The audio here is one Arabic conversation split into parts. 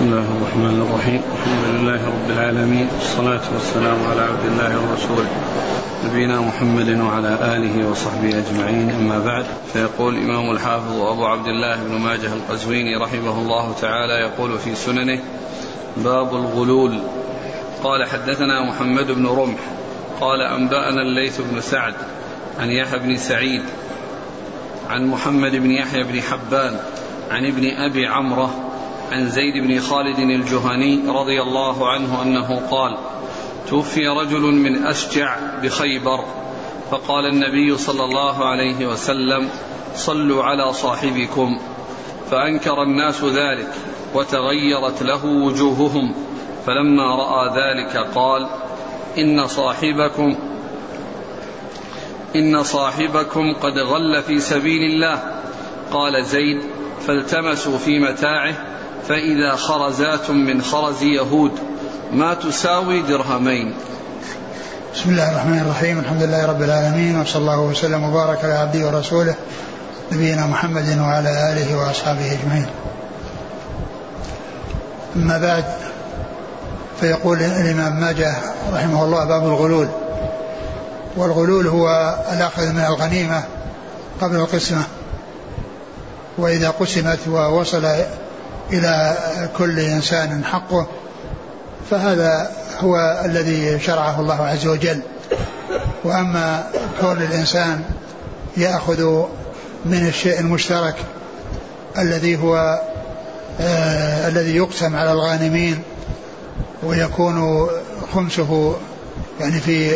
بسم الله الرحمن الرحيم. الحمد لله رب العالمين، والصلاة والسلام على عبد الله ورسوله نبينا محمد وعلى آله وصحبه أجمعين، أما بعد. فيقول الإمام الحافظ أبو عبد الله بن ماجه القزويني رحمه الله تعالى يقول في سننه: باب الغلول. قال: حدثنا محمد بن رمح قال: أنبأنا الليث بن سعد عن يحيى بن سعيد عن محمد بن يحيى بن حبان عن ابن أبي عمرة عن زيد بن خالد الجهني رضي الله عنه أنه قال: توفي رجل من أشجع بخيبر، فقال النبي صلى الله عليه وسلم: صلوا على صاحبكم. فأنكر الناس ذلك وتغيرت له وجوههم، فلما رأى ذلك قال: إن صاحبكم قد غل في سبيل الله. قال زيد: فالتمسوا في متاعه فإذا خرزات من خرز يهود ما تساوي درهمين. بسم الله الرحمن الرحيم. الحمد لله رب العالمين، وصلى الله وسلم وبارك على عبده ورسوله نبينا محمد وعلى آله وأصحابه أجمعين. أما بعد، فيقول الإمام ماجه رحمه الله: باب الغلول. والغلول هو الأخذ من الغنيمة قبل القسمة، وإذا قسمت ووصل إلى كل إنسان حقه فهذا هو الذي شرعه الله عز وجل. وأما كون الإنسان يأخذ من الشيء المشترك الذي هو الذي يقسم على الغانمين ويكون خمسه يعني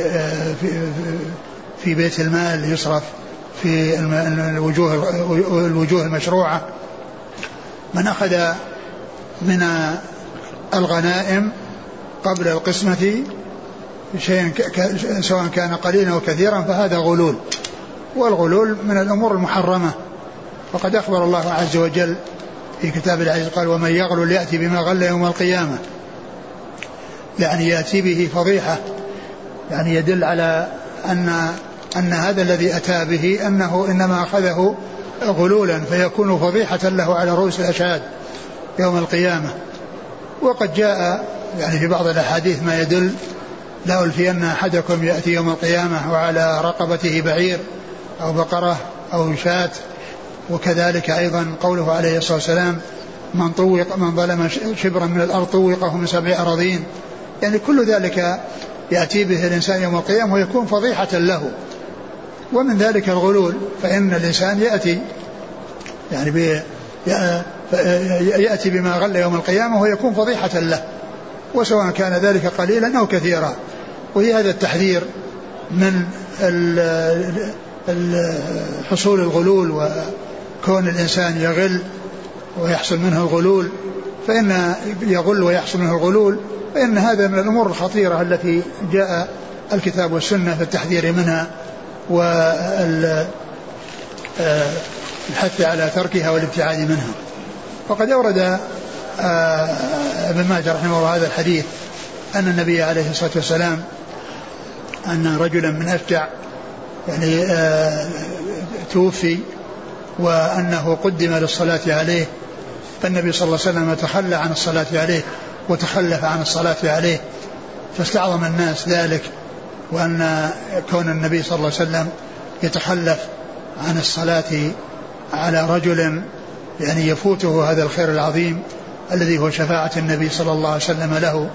في بيت المال يصرف في الوجوه المشروعة، من أخذ من الغنائم قبل القسمة شيئا سواء كان قليلا أو كثيرا فهذا غلول، والغلول من الأمور المحرمة. وقد أخبر الله عز وجل في كتاب العزيز قال: ومن يغلل يأتي بما غل يوم القيامة، يعني يأتي به فضيحة، يعني يدل على أن هذا الذي أتى به أنه إنما أخذه غلولا، فيكون فضيحة له على رؤوس الأشهاد يوم القيامة. وقد جاء يعني في بعض الأحاديث ما يدل: لا ألفين أحدكم يأتي يوم القيامة وعلى رقبته بعير أو بقرة أو شاة. وكذلك أيضا قوله عليه الصلاة والسلام: من ظلم شبرا من الأرض طوقه من 7 أراضين. يعني كل ذلك يأتي به الإنسان يوم القيامة ويكون فضيحة له. ومن ذلك الغلول، فإن الإنسان يأتي بما غل يوم القيامة ويكون فضيحة له، وسواء كان ذلك قليلا أو كثيرا. وهي هذا التحذير من حصول الغلول، وكون الإنسان يغل ويحصل منه الغلول، فإن يغل ويحصل منه الغلول، فإن هذا من الأمور الخطيرة التي جاء الكتاب والسنة في التحذير منها والحث على تركها والابتعاد منها. وقد أورد ابن ماجه رحمه الله هذا الحديث أن النبي عليه الصلاة والسلام أن رجلا من أشجع يعني توفي، وأنه قدم للصلاة عليه، فالنبي صلى الله عليه وسلم تخلى عن الصلاة عليه وتخلف عن الصلاة عليه، فاستعظم الناس ذلك، وأن كون النبي صلى الله عليه وسلم يتخلف عن الصلاة على رجل يعني يفوته هذا الخير العظيم الذي هو شفاعة النبي صلى الله عليه وسلم له.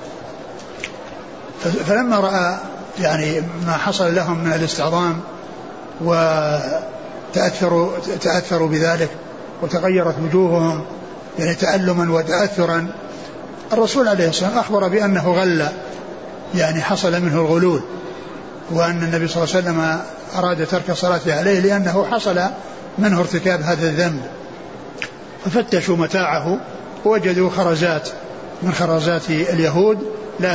فلما رأى يعني ما حصل لهم من الاستعظام وتأثروا بذلك وتغيرت وجوههم يعني تألما وتأثرا، الرسول عليه الصلاة والسلام أخبر بأنه غل، يعني حصل منه الغلول، وأن النبي صلى الله عليه وسلم أراد ترك الصلاة عليه لأنه حصل منه ارتكاب هذا الذنب. ففتشوا متاعه ووجدوا خرزات من خرزات اليهود لا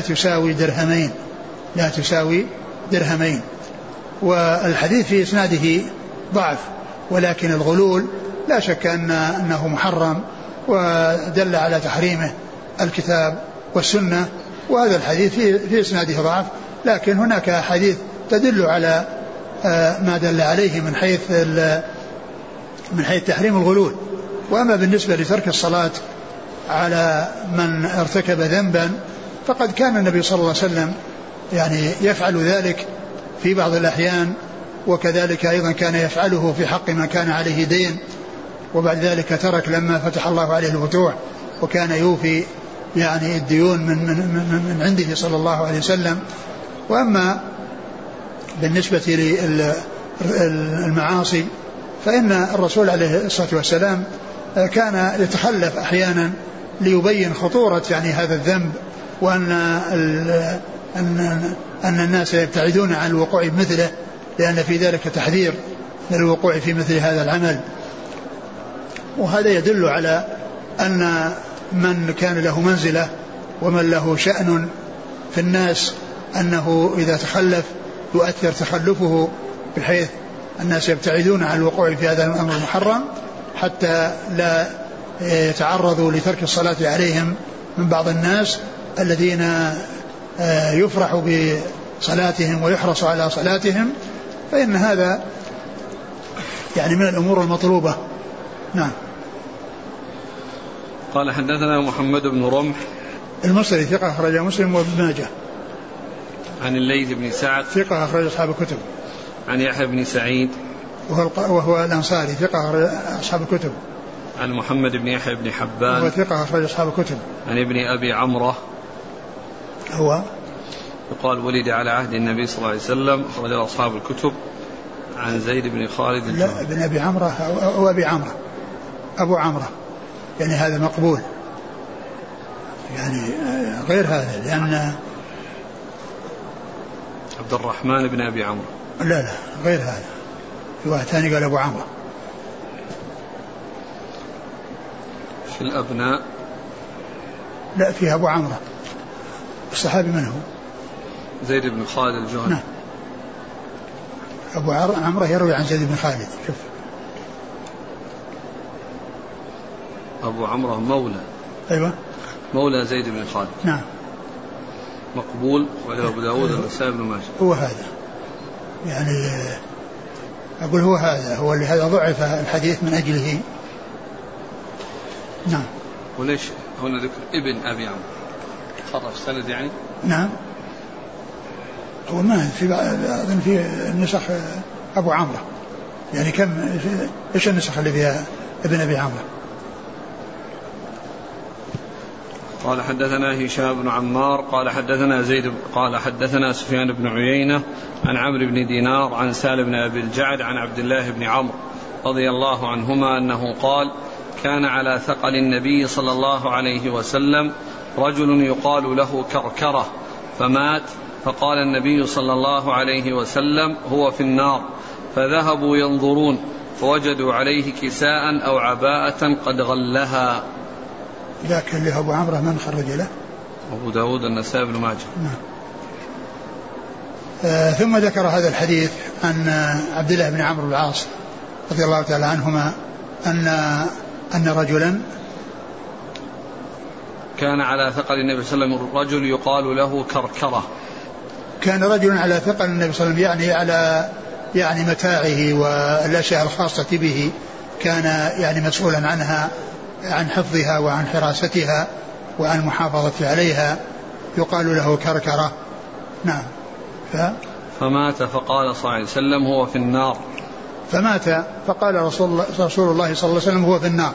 تساوي درهمين. والحديث في إسناده ضعف، ولكن الغلول لا شك أنه محرم، ودل على تحريمه الكتاب والسنة. وهذا الحديث في إسناده ضعف، لكن هناك حديث تدل على ما دل عليه من حيث تحريم الغلول. وأما بالنسبة لترك الصلاة على من ارتكب ذنبا، فقد كان النبي صلى الله عليه وسلم يعني يفعل ذلك في بعض الأحيان، وكذلك أيضا كان يفعله في حق من كان عليه دين، وبعد ذلك ترك لما فتح الله عليه الفتوح، وكان يوفي يعني الديون من عنده صلى الله عليه وسلم. وأما بالنسبة للمعاصي فإن الرسول عليه الصلاة والسلام كان يتخلف أحيانا ليبين خطورة يعني هذا الذنب، وأن أن الناس يبتعدون عن الوقوع بمثله، لأن في ذلك تحذير من الوقوع في مثل هذا العمل. وهذا يدل على أن من كان له منزلة ومن له شأن في الناس أنه إذا تخلف يؤثر تخلفه بحيث الناس يبتعدون عن الوقوع في هذا الأمر المحرم حتى لا يتعرضوا لترك الصلاة عليهم من بعض الناس الذين يفرح بصلاتهم ويحرص على صلاتهم، فإن هذا يعني من الأمور المطلوبة. نعم. قال حدثنا محمد بن رمح المصري ثقة أخرج مسلم وابن ماجه. عن الليث بن سعد ثقة أخرج أصحاب الكتب. عن يحيى بن سعيد وهو الأنصاري ثقة أخرج أصحاب الكتب. عن محمد بن يحيى بن حبان وهو ثقة أخرج أصحاب الكتب. عن ابن أبي عمرة هو يقال ولد على عهد النبي صلى الله عليه وسلم، أخرج أصحاب الكتب. عن زيد بن خالد لا بن أبي عمرة أو أبي عمرة أبو عمرة، يعني هذا مقبول، يعني غير هذا، لأن عبد الرحمن بن أبي عمرو لا غير هذا، في واحد ثاني قال أبو عمرو. في الأبناء لا فيها أبو عمرو. الصحابي من هو؟ زيد بن خالد الجهني. نعم. أبو عمرو يروي عن زيد بن خالد. شوف أبو عمرو مولى. أيوة مولى زيد بن خالد. نعم. مقبول، وله أبو داود والنسائي بن ماجه. هو هذا، يعني أقول هو هذا، هو اللي هذا ضعف الحديث من أجله. نعم. وليش هنا ذكر ابن أبي عمرو؟ خرج سند يعني؟ نعم. هو ما في النسخ أبو عمرو، يعني كم إيش النسخ اللي فيها ابن أبي عمرو؟ قال حدثنا هشام بن عمار قال حدثنا زيد قال حدثنا سفيان بن عيينة عن عمرو بن دينار عن سالم بن أبي الجعد عن عبد الله بن عمرو رضي الله عنهما أنه قال: كان على ثقل النبي صلى الله عليه وسلم رجل يقال له كركرة فمات، فقال النبي صلى الله عليه وسلم: هو في النار. فذهبوا ينظرون فوجدوا عليه كساء أو عباءة قد غلها. لكن له أبو عمرو من خرج له؟ أبو داود النسائي بن ماجه. نعم. ثم ذكر هذا الحديث عن عبد الله بن عمرو بن العاص رضي الله تعالى عنهما أن رجلا كان على ثقل النبي صلى الله عليه وسلم رجل يقال له كركرة. كان رجل على ثقل النبي صلى الله عليه وسلم، يعني على يعني متاعه والأشياء الخاصة به، كان يعني مسؤولا عنها، عن حفظها وعن حراستها وعن محافظة عليها، يقال له كركرة. نعم. فمات فقال صلى الله عليه وسلم: هو في النار. فمات فقال رسول الله صلى الله عليه وسلم: هو في النار.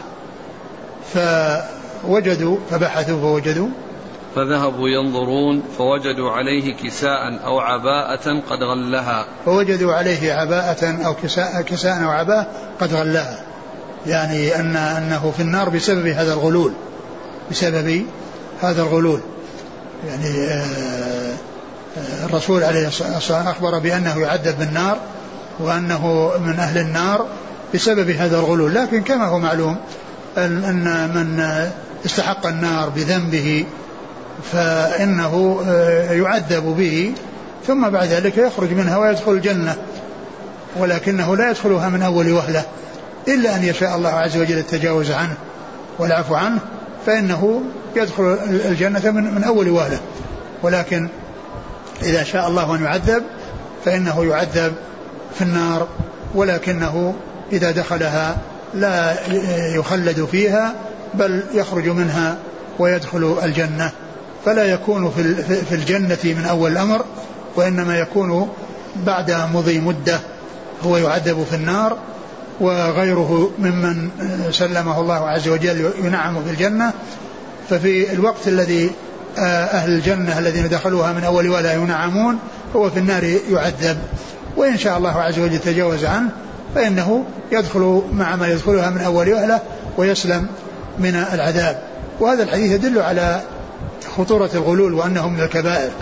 فوجدوا فبحثوا فوجدوا فذهبوا ينظرون فوجدوا عليه كساء أو عباءة قد غلها. فوجدوا عليه عباءة أو كساء أو عباءة قد غلها، يعني أنه في النار بسبب هذا الغلول، بسبب هذا الغلول. يعني الرسول عليه الصلاة والسلام أخبر بأنه يعذب بالنار وأنه من أهل النار بسبب هذا الغلول. لكن كما هو معلوم أن من استحق النار بذنبه فإنه يعذب به، ثم بعد ذلك يخرج منها ويدخل الجنة، ولكنه لا يدخلها من أول وهلة، إلا أن يشاء الله عز وجل التجاوز عنه والعفو عنه، فإنه يدخل الجنة من أول وهلة. ولكن إذا شاء الله أن يعذب فإنه يعذب في النار، ولكنه إذا دخلها لا يخلد فيها، بل يخرج منها ويدخل الجنة، فلا يكون في الجنة من أول الأمر، وإنما يكون بعد مضي مدة هو يعذب في النار، وغيره ممن سلمه الله عز وجل ينعم في الجنة. ففي الوقت الذي أهل الجنة الذين دخلوها من أول ولا ينعمون هو في النار يعذب، وإن شاء الله عز وجل تجاوز عنه فإنه يدخل مع ما يدخلها من أول وهلة ويسلم من العذاب. وهذا الحديث يدل على خطورة الغلول وأنه من الكبائر،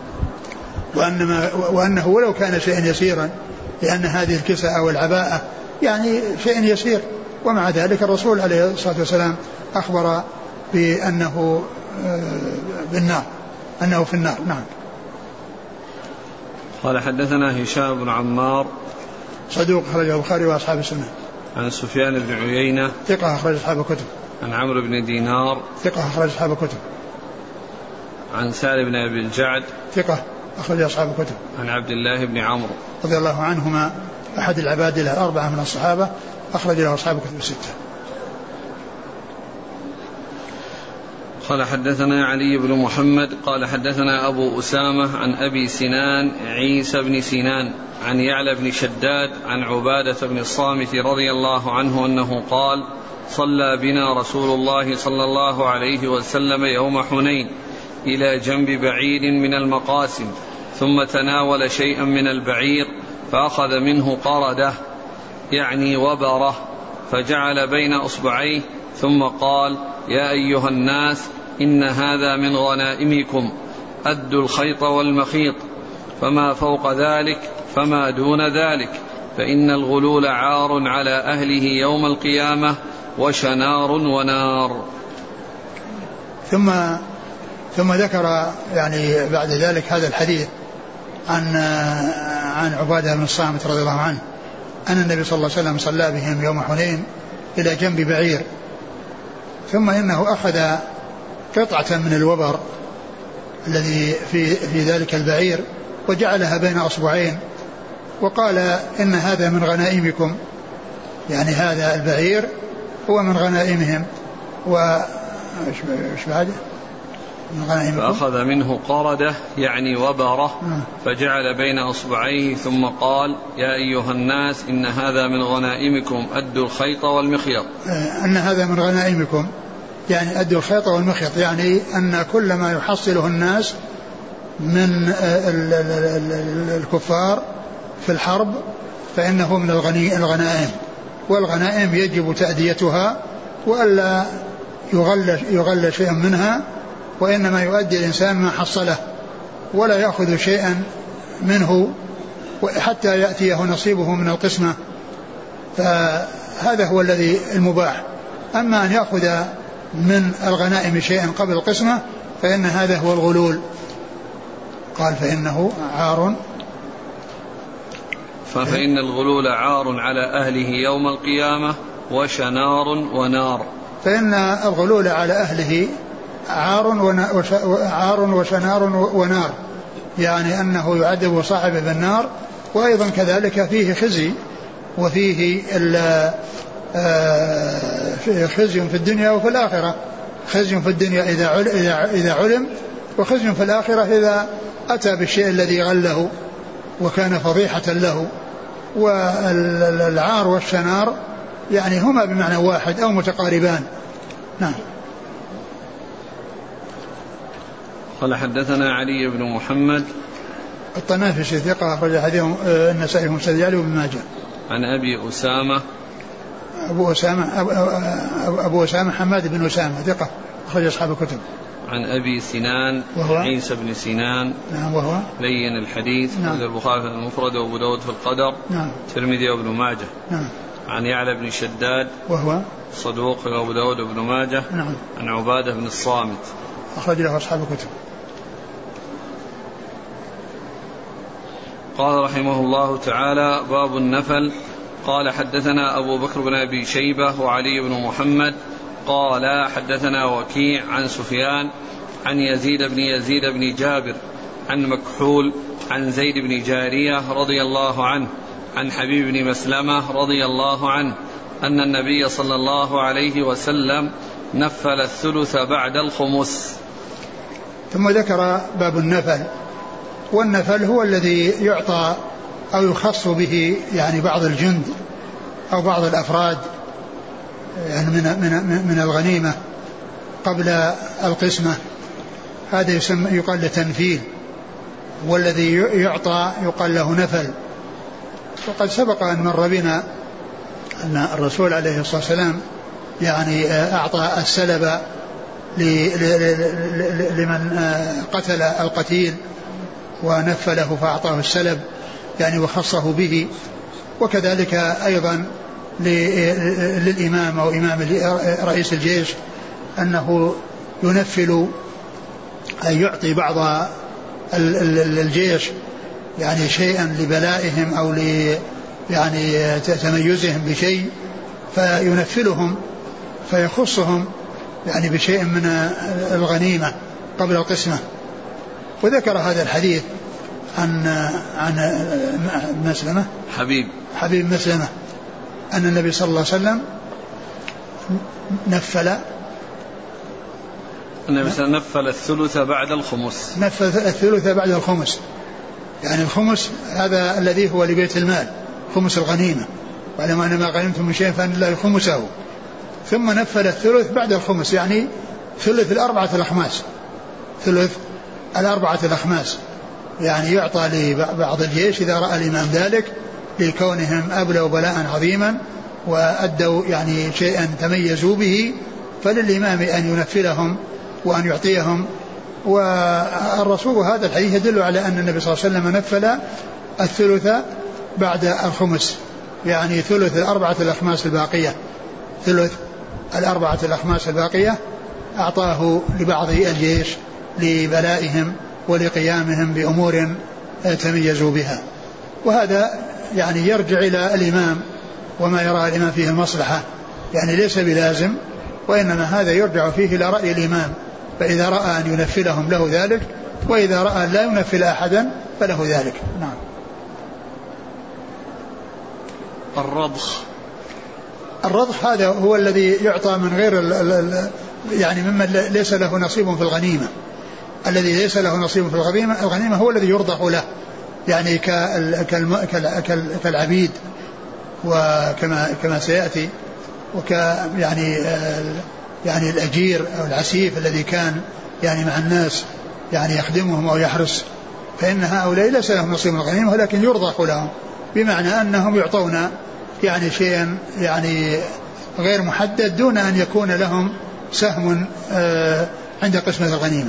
وأنه ولو كان شيئا يسيرا، لأن هذه الكساء والعباءة يعني شيء يسير، ومع ذلك الرسول عليه الصلاة والسلام أخبر بأنه بالنار، أنه في النار. نعم. قال حدثنا هشام بن عمار صدوق أخرجه البخاري وأصحاب السنة. عن سفيان بن عيينة ثقة أخرج أصحاب الكتب. عن عمرو بن دينار ثقة أخرج أصحاب الكتب. عن سالم بن أبي الجعد ثقة أخرج أصحاب الكتب. عن عبد الله بن عمرو رضي الله عنهما أحد العباد الأربعة من الصحابة، أخرج له أصحاب الكتب الستة. قال حدثنا علي بن محمد قال حدثنا أبو أسامة عن أبي سنان عيسى بن سنان عن يعلى بن شداد عن عبادة بن الصامت رضي الله عنه أنه قال: صلى بنا رسول الله صلى الله عليه وسلم يوم حنين إلى جنب بعير من المقاسم، ثم تناول شيئا من البعير فأخذ منه قردة يعني وبرة فجعل بين أصبعيه، ثم قال: يا أيها الناس إن هذا من غنائمكم، أدوا الخيط والمخيط، فما فوق ذلك فما دون ذلك، فإن الغلول عار على أهله يوم القيامة وشنار ونار. ثم ذكر يعني بعد ذلك هذا الحديث عن عبادة بن الصامت رضي الله عنه أن النبي صلى الله عليه وسلم صلى بهم يوم حنين إلى جنب بعير، ثم إنه أخذ قطعة من الوبر الذي في ذلك البعير وجعلها بين أصبعين، وقال: إن هذا من غنائمكم، يعني هذا البعير هو من غنائمهم. وإيش بعده؟ فأخذ منه قردة يعني وبرة فجعل بين أصبعيه، ثم قال: يا أيها الناس إن هذا من غنائمكم، أدوا الخيط والمخيط. أن هذا من غنائمكم يعني أدوا الخيط والمخيط، يعني أن كل ما يحصله الناس من الكفار في الحرب فإنه من الغنائم، والغنائم يجب تأديتها وألا يغل شيئا منها، وإنما يؤدي الإنسان ما حصله ولا يأخذ شيئا منه حتى يأتيه نصيبه من القسمة، فهذا هو الذي المباح. أما أن يأخذ من الغنائم شيئا قبل القسمة فإن هذا هو الغلول. قال: فإنه عار، فإن الغلول عار على أهله يوم القيامة وشنار ونار. فإن الغلول على أهله عار وشنار ونار، يعني أنه يعذب صاحبه بالنار، وأيضا كذلك فيه خزي، وفيه خزي في الدنيا وفي الآخرة. خزي في الدنيا إذا علم، وخزي في الآخرة إذا أتى بالشيء الذي غله وكان فضيحة له. والعار والشنار يعني هما بمعنى واحد أو متقاربان. نعم. قال حدثنا علي بن محمد الطنافسي ثقة أخرج حديث النسائي والسجالي وابن ماجه. عن أبي أسامة أبو أسامة حماد بن أسامة ثقة أخرج أصحاب الكتب. عن أبي سنان عيسى بن سنان. نعم. وهو لين الحديث. نعم. البخاري في المفرد وأبو داود في القدر. نعم. الترمذي وابن ماجه. نعم. عن يعلى بن شداد وهو صدوق وأبو داود وابن ماجه. نعم. عن عبادة بن الصامت أخرج له أصحاب الكتب. قال رحمه الله تعالى: باب النفل. قال حدثنا أبو بكر بن أبي شيبة وعلي بن محمد قال حدثنا وكيع عن سفيان عن يزيد بن جابر عن مكحول عن زيد بن جارية رضي الله عنه عن حبيب بن مسلمة رضي الله عنه أن النبي صلى الله عليه وسلم نفل الثلث بعد الخمس. ثم ذكر باب النفل، والنفل هو الذي يعطى أو يخص به يعني بعض الجند أو بعض الأفراد يعني من الغنيمة قبل القسمة، هذا يقال له تنفيل، والذي يعطى يقال له نفل. وقد سبق أن مر بنا أن الرسول عليه الصلاة والسلام يعني أعطى السلب لمن قتل القتيل ونفله فأعطاه السلب يعني وخصه به. وكذلك أيضا للإمام أو إمام رئيس الجيش أنه ينفل أن يعطي بعض الجيش يعني شيئا لبلائهم أو يعني تميزهم بشيء، فينفلهم فيخصهم يعني بشيء من الغنيمة قبل القسمة. وذكر هذا الحديث عن مسلمة حبيب مسلمة أن النبي صلى الله عليه وسلم نفل الثلث بعد الخمس. نفل الثلث بعد الخمس، يعني الخمس هذا الذي هو لبيت المال، خمس الغنيمة، وعلم أن ما غنمتم من شيء فأن الله خمسه. ثم نفل الثلث بعد الخمس، يعني ثلث الأربعة الأخماس، ثلث الأربعة الأخماس، يعني يعطى لبعض الجيش إذا رأى الإمام ذلك لكونهم أبلوا بلاء عظيما وأدوا يعني شيئا تميزوا به، فللإمام أن ينفلهم وأن يعطيهم. والرسول هذا الحديث يدل على أن النبي صلى الله عليه وسلم نفل الثلث بعد الخمس، يعني ثلث الأربعة الأخماس الباقية، ثلث الأربعة الأخماس الباقية أعطاه لبعض الجيش لبلائهم ولقيامهم بأمور تميزوا بها. وهذا يعني يرجع إلى الإمام وما يرى الإمام فيه المصلحة، يعني ليس بلازم، وإنما هذا يرجع فيه إلى رأي الإمام، فإذا رأى أن ينفلهم له ذلك، وإذا رأى أن لا ينفل أحدا فله ذلك. نعم. الرضخ هذا هو الذي يعطى من غير يعني ممن ليس له نصيب في الغنيمة. الذي ليس له نصيب في الغنيمة هو الذي يرضخ له، يعني كالعبيد، وكما سيأتي، يعني الأجير أو العسيف الذي كان يعني مع الناس يعني يخدمهم أو يحرس، فإن هؤلاء ليس لهم نصيب من الغنيمة، ولكن يرضخ لهم، بمعنى أنهم يعطون يعني شيئا يعني غير محدد دون أن يكون لهم سهم عند قسمة الغنيمة.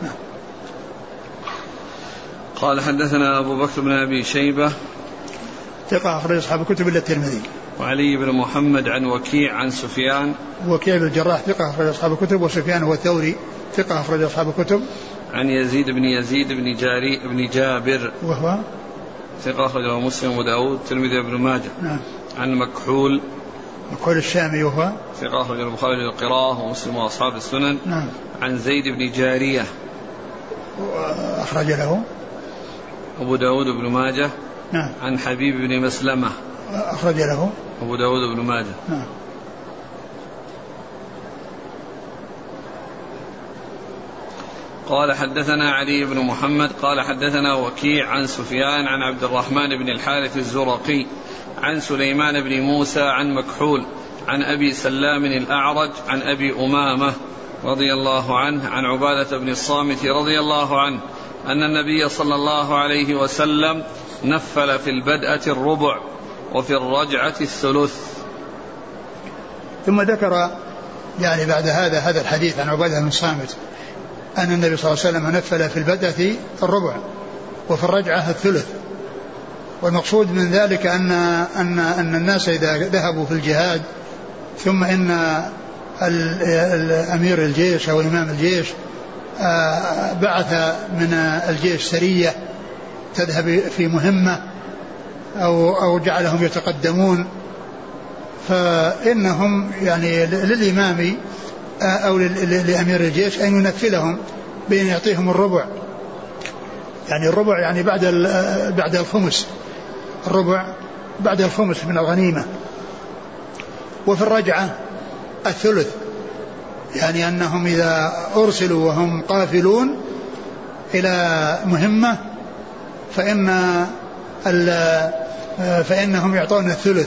قال حدثنا أبو بكر بن أبي شيبة ثقة أخرج أصحاب الكتب إلا الترمذي. وعلي بن محمد عن وكيع عن سفيان. وكيع بن الجراح ثقة أخرج أصحاب الكتب، وسفيان هو الثوري ثقة أخرج أصحاب الكتب. عن يزيد بن جابر وهو ثقة أخرجه مسلم وداود الترمذي وابن ماجه. نعم. عن مكحول الشامي وهو ثقة أخرجه البخاري للقراءة ومسلم وأصحاب السنن. نعم. عن زيد بن جارية أخرج له أبو داود بن ماجه. نعم. عن حبيب بن مسلمة أخرج له أبو داود بن ماجه. نعم. قال حدثنا علي بن محمد قال حدثنا وكيع عن سفيان عن عبد الرحمن بن الحارث الزرقي عن سليمان بن موسى عن مكحول عن أبي سلام الأعرج عن أبي أمامة رضي الله عنه عن عبادة بن الصامت رضي الله عنه أن النبي صلى الله عليه وسلم نفل في البدءة الربع وفي الرجعة الثلث. ثم ذكر يعني بعد هذا الحديث عن عبادة بن الصامت أن النبي صلى الله عليه وسلم نفل في البدءة الربع وفي الرجعة الثلث. والمقصود من ذلك أن الناس إذا ذهبوا في الجهاد ثم إن أمير الجيش أو إمام الجيش بعث من الجيش سرية تذهب في مهمة أو جعلهم يتقدمون، فإنهم يعني للإمام أو لأمير الجيش أن ينفلهم بأن يعطيهم الربع، يعني الربع يعني بعد الخمس، الربع بعد الخمس من الغنيمة. وفي الرجعة الثلث، يعني أنهم إذا أرسلوا وهم قافلون إلى مهمة فإنهم يعطون الثلث.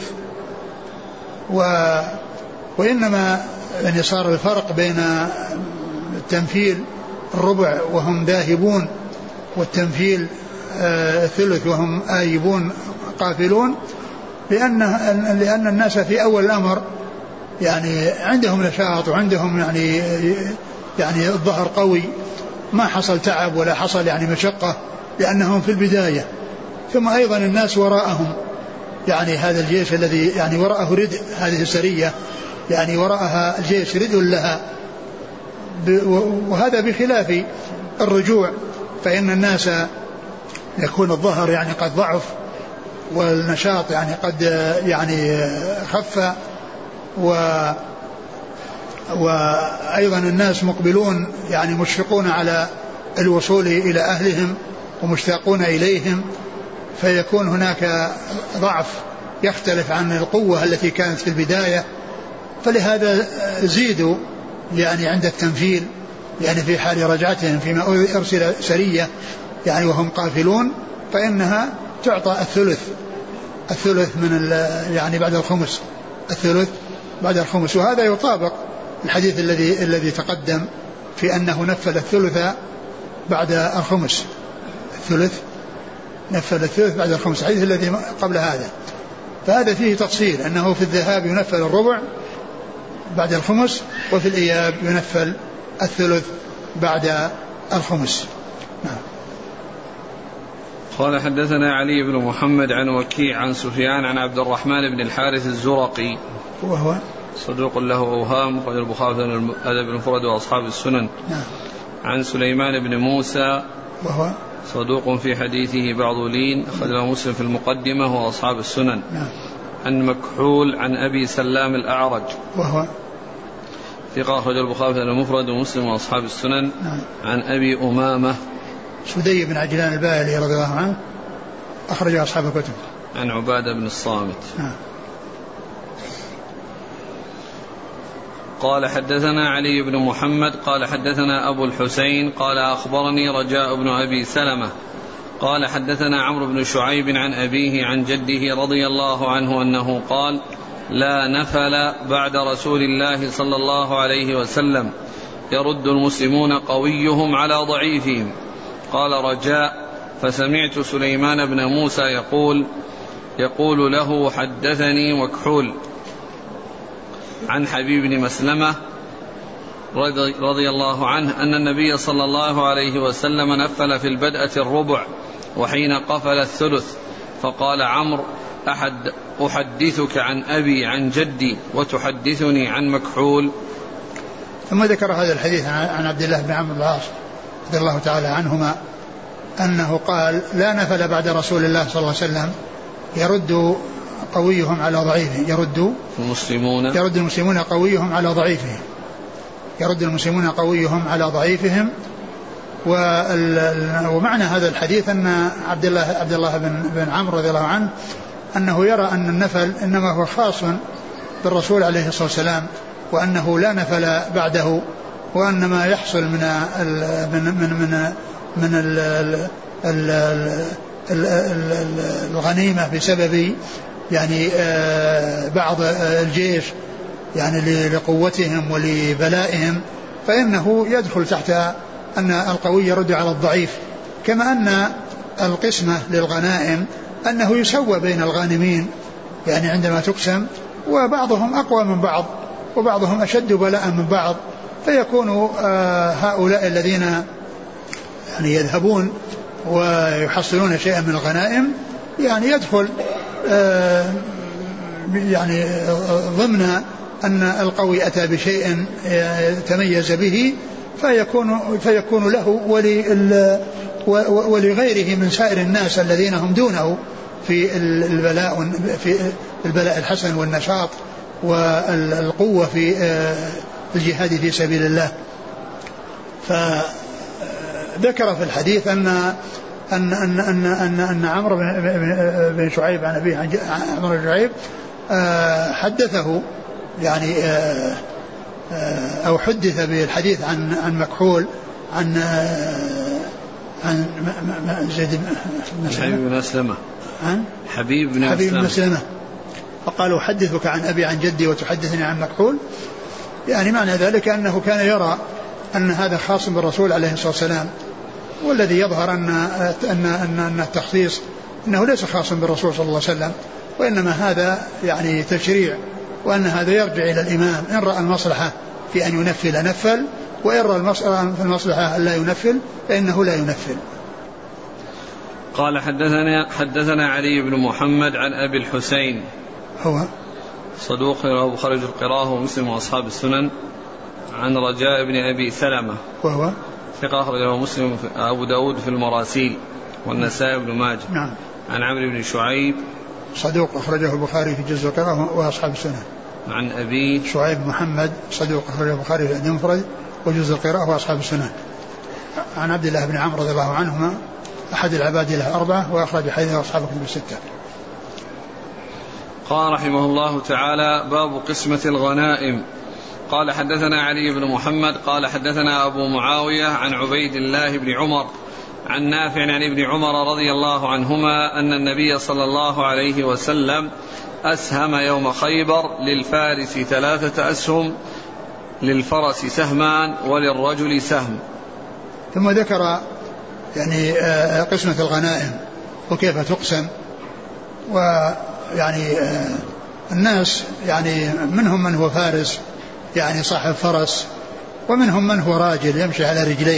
وإنما يعني صار الفرق بين التنفيل الربع وهم ذاهبون والتنفيل الثلث وهم آيبون قافلون، لأن الناس في أول الأمر يعني عندهم نشاط وعندهم يعني الظهر قوي، ما حصل تعب ولا حصل يعني مشقة لأنهم في البداية. ثم أيضا الناس وراءهم يعني هذا الجيش الذي يعني وراءه ردء، هذه السرية يعني وراءها الجيش ردء لها، وهذا بخلاف الرجوع، فإن الناس يكون الظهر يعني قد ضعف والنشاط يعني قد يعني خف، وأيضا الناس مقبلون يعني مشفقون على الوصول إلى أهلهم ومشتاقون إليهم، فيكون هناك ضعف يختلف عن القوة التي كانت في البداية. فلهذا زيدوا يعني عند التنفيل يعني في حال رجعتهم فيما أرسل سرية يعني وهم قافلون، فإنها تعطى الثلث من يعني بعد الخمس، الثلث بعد الخمس. وهذا يطابق الحديث الذي تقدم في أنه نفل الثلث بعد الخمس، نفل الثلث بعد الخمس، الحديث الذي قبل هذا. فهذا فيه تفصيل أنه في الذهاب ينفل الربع بعد الخمس، وفي الإياب ينفل الثلث بعد الخمس. نعم. قال حدثنا علي بن محمد عن وكيع عن سفيان عن عبد الرحمن بن الحارث الزرقي وهو صدوق له أوهام، قال البخاري في الأدب المفرد وأصحاب السنن. نعم. عن سليمان بن موسى وهو صدوق في حديثه بعض لين، أخرجه مسلم في المقدمة وأصحاب السنن. نعم. عن مكحول عن أبي سلام الأعرج وهو ثقة، أخرجه البخاري في المفرد ومسلم وأصحاب السنن. نعم. عن أبي أمامة سدي بن عجلان الباهلي رضي الله عنه، أخرج أصحاب الكتب. عن عبادة بن الصامت. نعم. قال حدثنا علي بن محمد قال حدثنا أبو الحسين قال أخبرني رجاء بن أبي سلمة قال حدثنا عمرو بن شعيب عن أبيه عن جده رضي الله عنه أنه قال: لا نفل بعد رسول الله صلى الله عليه وسلم، يرد المسلمون قويهم على ضعيفهم. قال رجاء: فسمعت سليمان بن موسى يقول له: حدثني مكحول عن حبيب بن مسلمة رضي الله عنه أن النبي صلى الله عليه وسلم نفل في البدءة الربع وحين قفل الثلث، فقال عمرو: أحدثك عن أبي عن جدي وتحدثني عن مكحول. ثم ذكر هذا الحديث عن عبد الله بن عمرو بن العاص رضي الله تعالى عنهما أنه قال: لا نفل بعد رسول الله صلى الله عليه وسلم، يرد قويهم على ضعيفهم، يرد المسلمون قويهم على ضعيفهم، يرد المسلمون قويهم على ضعيفهم. ومعنى هذا الحديث أن عبد الله بن عمرو رضي الله عنه أنه يرى أن النفل إنما هو خاص بالرسول عليه الصلاة والسلام، وأنه لا نفل بعده، وأن ما يحصل من الغنيمة بسبب يعني بعض الجيش يعني لقوتهم ولبلائهم، فإنه يدخل تحت أن القوي يرد على الضعيف. كما أن القسمة للغنائم أنه يسوى بين الغانمين يعني عندما تقسم، وبعضهم أقوى من بعض وبعضهم أشد بلاء من بعض، فيكون هؤلاء الذين يعني يذهبون ويحصلون شيئا من الغنائم يعني يدخل يعني ضمن أن القوي أتى بشيء تميز به، فيكون له ولغيره من سائر الناس الذين هم دونه في البلاء الحسن والنشاط والقوة في الجهاد في سبيل الله. فذكر في الحديث أن عمرو بن شعيب عن أبيه عمرو بن شعيب حدثه يعني أو حدث بالحديث عن مكحول عن زيد حبيب بن مسلمة فقالوا حدثك عن أبي عن جدي وتحدثني عن مكحول. يعني معنى ذلك أنه كان يرى أن هذا خاص بالرسول عليه الصلاة والسلام، والذي يظهر أن التخصيص أنه ليس خاصا بالرسول صلى الله عليه وسلم، وإنما هذا يعني تشريع، وأن هذا يرجع إلى الإمام إن رأى المصلحة في أن ينفل نفل، وإن رأى المصلحة أن لا ينفل فإنه لا ينفل. قال حدثنا علي بن محمد عن أبي الحسين هو صدوق رواه خرج القراءة ومسلم وأصحاب السنن، عن رجاء بن أبي سلمة وهو ثقة أخرجه مسلم أبو داود في المراسيل والنسائي بن ماجه. نعم. عن عمرو بن شعيب صدوق أخرجه البخاري في جزء القراءة وأصحاب السنن. عن أبي شعيب محمد صدوق أخرجه البخاري في المفرد وجزء القراءة وأصحاب السنن. عن عبد الله بن عمرو رضي الله عنهما أحد العباد له 4 وأخرج حديثه أصحاب الكتب 6. قال رحمه الله تعالى: باب قسمة الغنائم. قال حدثنا علي بن محمد قال حدثنا أبو معاوية عن عبيد الله بن عمر عن نافع عن ابن عمر رضي الله عنهما أن النبي صلى الله عليه وسلم أسهم يوم خيبر للفارس 3 أسهم، للفرس سهمان وللرجل سهم. ثم ذكر يعني قسمة الغنائم وكيف تقسم. ويعني الناس يعني منهم من هو فارس يعني صاحب فرس، ومنهم من هو راجل يمشي على رجليه.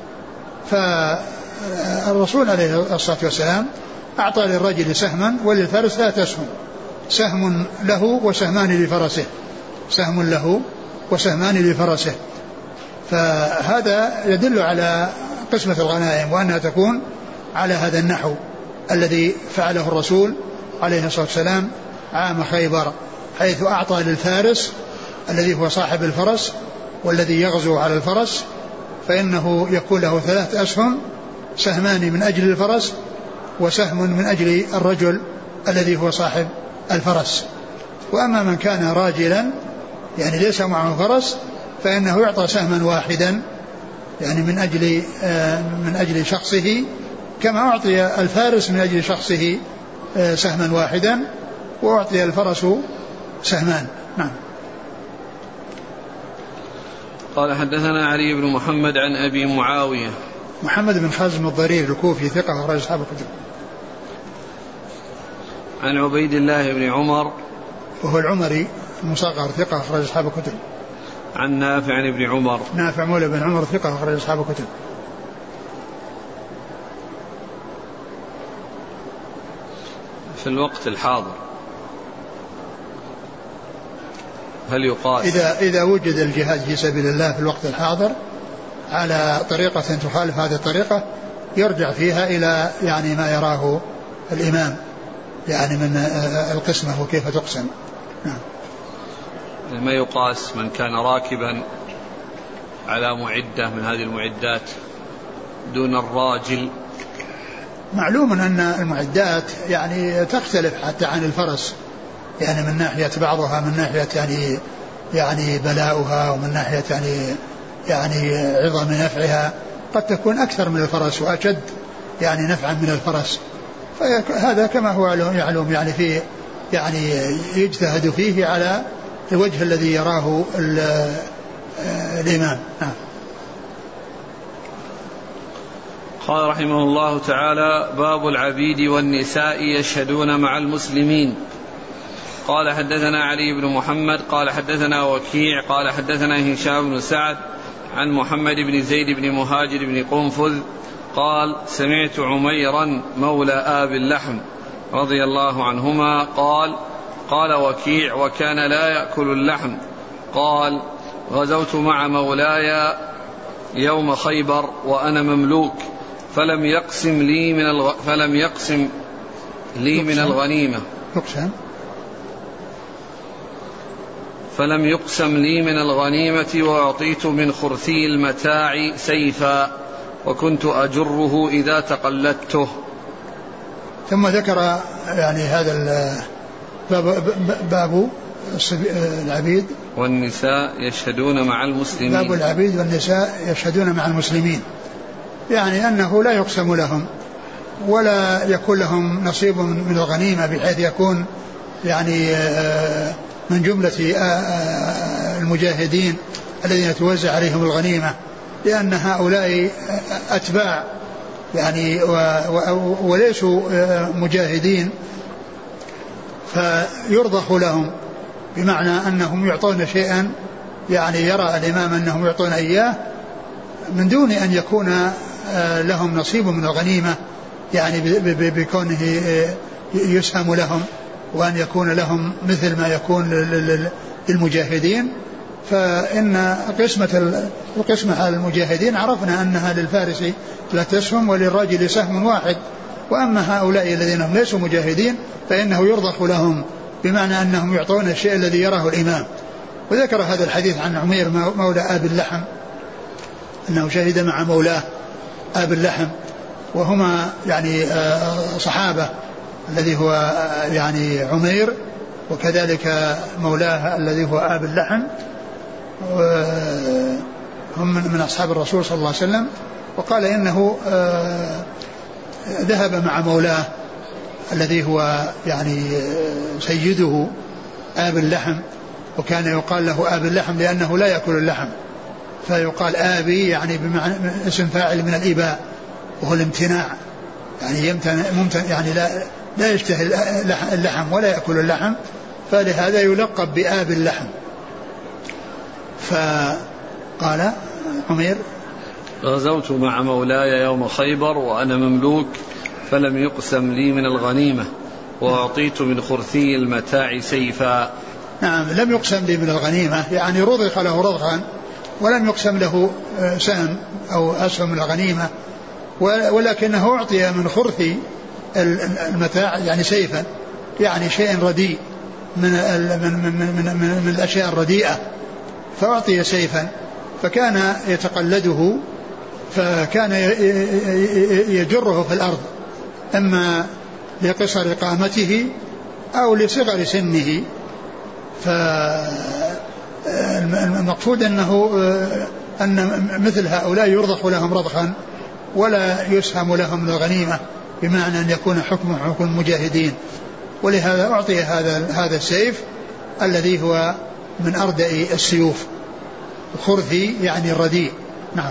فالرسول عليه الصلاة والسلام أعطى للرجل سهما وللفارس 3 أسهم، سهم له وسهمان لفرسه، سهم له وسهمان لفرسه. فهذا يدل على قسمة الغنائم وأنها تكون على هذا النحو الذي فعله الرسول عليه الصلاة والسلام عام خيبر، حيث أعطى للفارس الذي هو صاحب الفرس والذي يغزو على الفرس فإنه يكون له 3 أسهم، سهمان من أجل الفرس وسهم من أجل الرجل الذي هو صاحب الفرس. وأما من كان راجلا يعني ليس معه فرس فإنه يعطى سهما واحدا يعني من أجل شخصه، كما أعطي الفارس من أجل شخصه سهما واحدا وأعطي الفرس سهمان. نعم. قال حدثنا علي بن محمد عن أبي معاوية محمد بن خازم الضرير الكوفي ثقة أخرج أصحاب الكتب. عن عبيد الله بن عمر وهو العمري المصغر ثقة أخرج أصحاب الكتب. عن نافع عن ابن عمر نافع مولى بن عمر ثقة أخرج أصحاب الكتب. في الوقت الحاضر هل يقاس إذا وجد الجهاد في سبيل الله في الوقت الحاضر على طريقة تخالف هذه الطريقة يرجع فيها إلى يعني ما يراه الإمام يعني من القسمة وكيف تقسم. نعم. ما يقاس من كان راكبا على معدة من هذه المعدات دون الراجل؟ معلوم أن المعدات يعني تختلف حتى عن الفرس، يعني من ناحية بعضها من ناحية يعني بلاؤها ومن ناحية يعني عظم نفعها قد تكون أكثر من الفرس وأشد يعني نفعا من الفرس. فهذا كما هو يعلم يعني في يعني يجتهد فيه على الوجه الذي يراه الإمام. قال رحمه الله تعالى: باب العبيد والنساء يشهدون مع المسلمين. قال حدثنا علي بن محمد قال حدثنا وكيع قال حدثنا هشام بن سعد عن محمد بن زيد بن مهاجر بن قنفذ قال: سمعت عميرا مولى آبي اللحم رضي الله عنهما قال وكيع وكان لا يأكل اللحم قال: غزوت مع مولاي يوم خيبر وأنا مملوك فلم يقسم لي من الغنيمة فلم يقسم لي من الغنيمة وأعطيت من خرثي المتاع سيفا وكنت أجره إذا تقلدته. ثم ذكر يعني هذا باب العبيد والنساء يشهدون مع المسلمين. باب العبيد والنساء يشهدون مع المسلمين، يعني أنه لا يقسم لهم ولا يكون لهم نصيب من الغنيمة بحيث يكون يعني من جملة المجاهدين الذين توزع عليهم الغنيمة، لأن هؤلاء أتباع يعني وليسوا مجاهدين، فيرضخ لهم بمعنى أنهم يعطون شيئا يعني يرى الإمام أنهم يعطون إياه من دون أن يكون لهم نصيب من الغنيمة، يعني بكونه يسهم لهم وأن يكون لهم مثل ما يكون للمجاهدين. فإن القسمة على المجاهدين عرفنا أنها للفارس لا تسهم وللراجل سهم واحد، وأما هؤلاء الذين هم ليسوا مجاهدين فإنه يرضخ لهم بمعنى أنهم يعطون الشيء الذي يراه الإمام. وذكر هذا الحديث عن عمير مولى آب اللحم أنه شهد مع مولاه آب اللحم، وهما يعني صحابة، الذي هو يعني عمير وكذلك مولاه الذي هو آب اللحم، هم من أصحاب الرسول صلى الله عليه وسلم. وقال إنه ذهب مع مولاه الذي هو يعني سيده آب اللحم، وكان يقال له آب اللحم لأنه لا يأكل اللحم، فيقال آبي يعني بمعنى اسم فاعل من الإباء وهو الامتناع، يعني ممتن يعني لا يشتهي اللحم ولا يأكل اللحم، فلهذا يلقب بآب اللحم. فقال عمير غزوت مع مولاي يوم خيبر وأنا مملوك فلم يقسم لي من الغنيمة وأعطيت من خرثي المتاع سيفا. نعم، لم يقسم لي من الغنيمة يعني رضخ له رضخا ولم يقسم له سهم أو أسهم من الغنيمة، ولكنه أعطي من خرثي المتاع يعني سيفا، يعني شيء رديء من الأشياء الرديئة، فأعطي سيفا فكان يتقلده، فكان يجره في الأرض أما لقصر قامته أو لصغر سنه. فالمقصود أن مثل هؤلاء يرضخ لهم رضخا ولا يسهم لهم من الغنيمة، بمعنى أن يكون حكم حكم المجاهدين. ولهذا أعطي هذا السيف الذي هو من أردأ السيوف، خرثي يعني الرديء. نعم.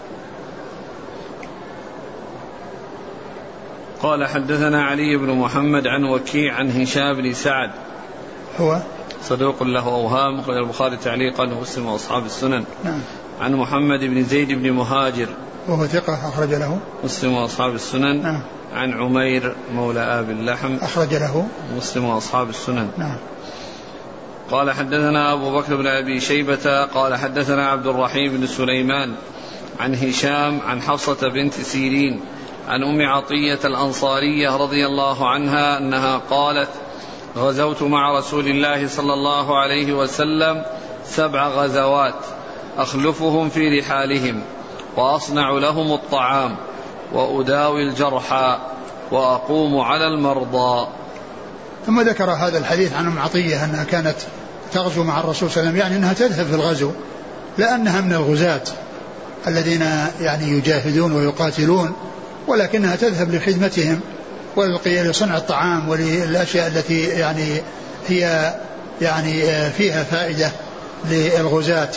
قال حدثنا علي بن محمد عن وكيع عن هشام بن سعد هو صدوق له أوهام، أخرج البخاري تعليقا ومسلم وأصحاب السنن. نعم. عن محمد بن زيد بن مهاجر وهو ثقة أخرج له مسلم وأصحاب السنن. نعم. عن عمير مولى آب اللحم أخرج له مسلم وأصحاب السنن. نعم. قال حدثنا أبو بكر بن أبي شيبة قال حدثنا عبد الرحيم بن سليمان عن هشام عن حفصة بنت سيرين عن أم عطية الأنصارية رضي الله عنها أنها قالت غزوت مع رسول الله صلى الله عليه وسلم 7 غزوات أخلفهم في رحالهم وأصنع لهم الطعام وأداوي الجرحى وأقوم على المرضى. ثم ذكر هذا الحديث عن أم عطية أنها كانت تغزو مع الرسول صلى الله عليه وسلم، يعني أنها تذهب في الغزو لأنها من الغزاة الذين يعني يجاهدون ويقاتلون، ولكنها تذهب لخدمتهم ولصنع الطعام وللأشياء التي يعني هي يعني فيها فائدة للغزاة.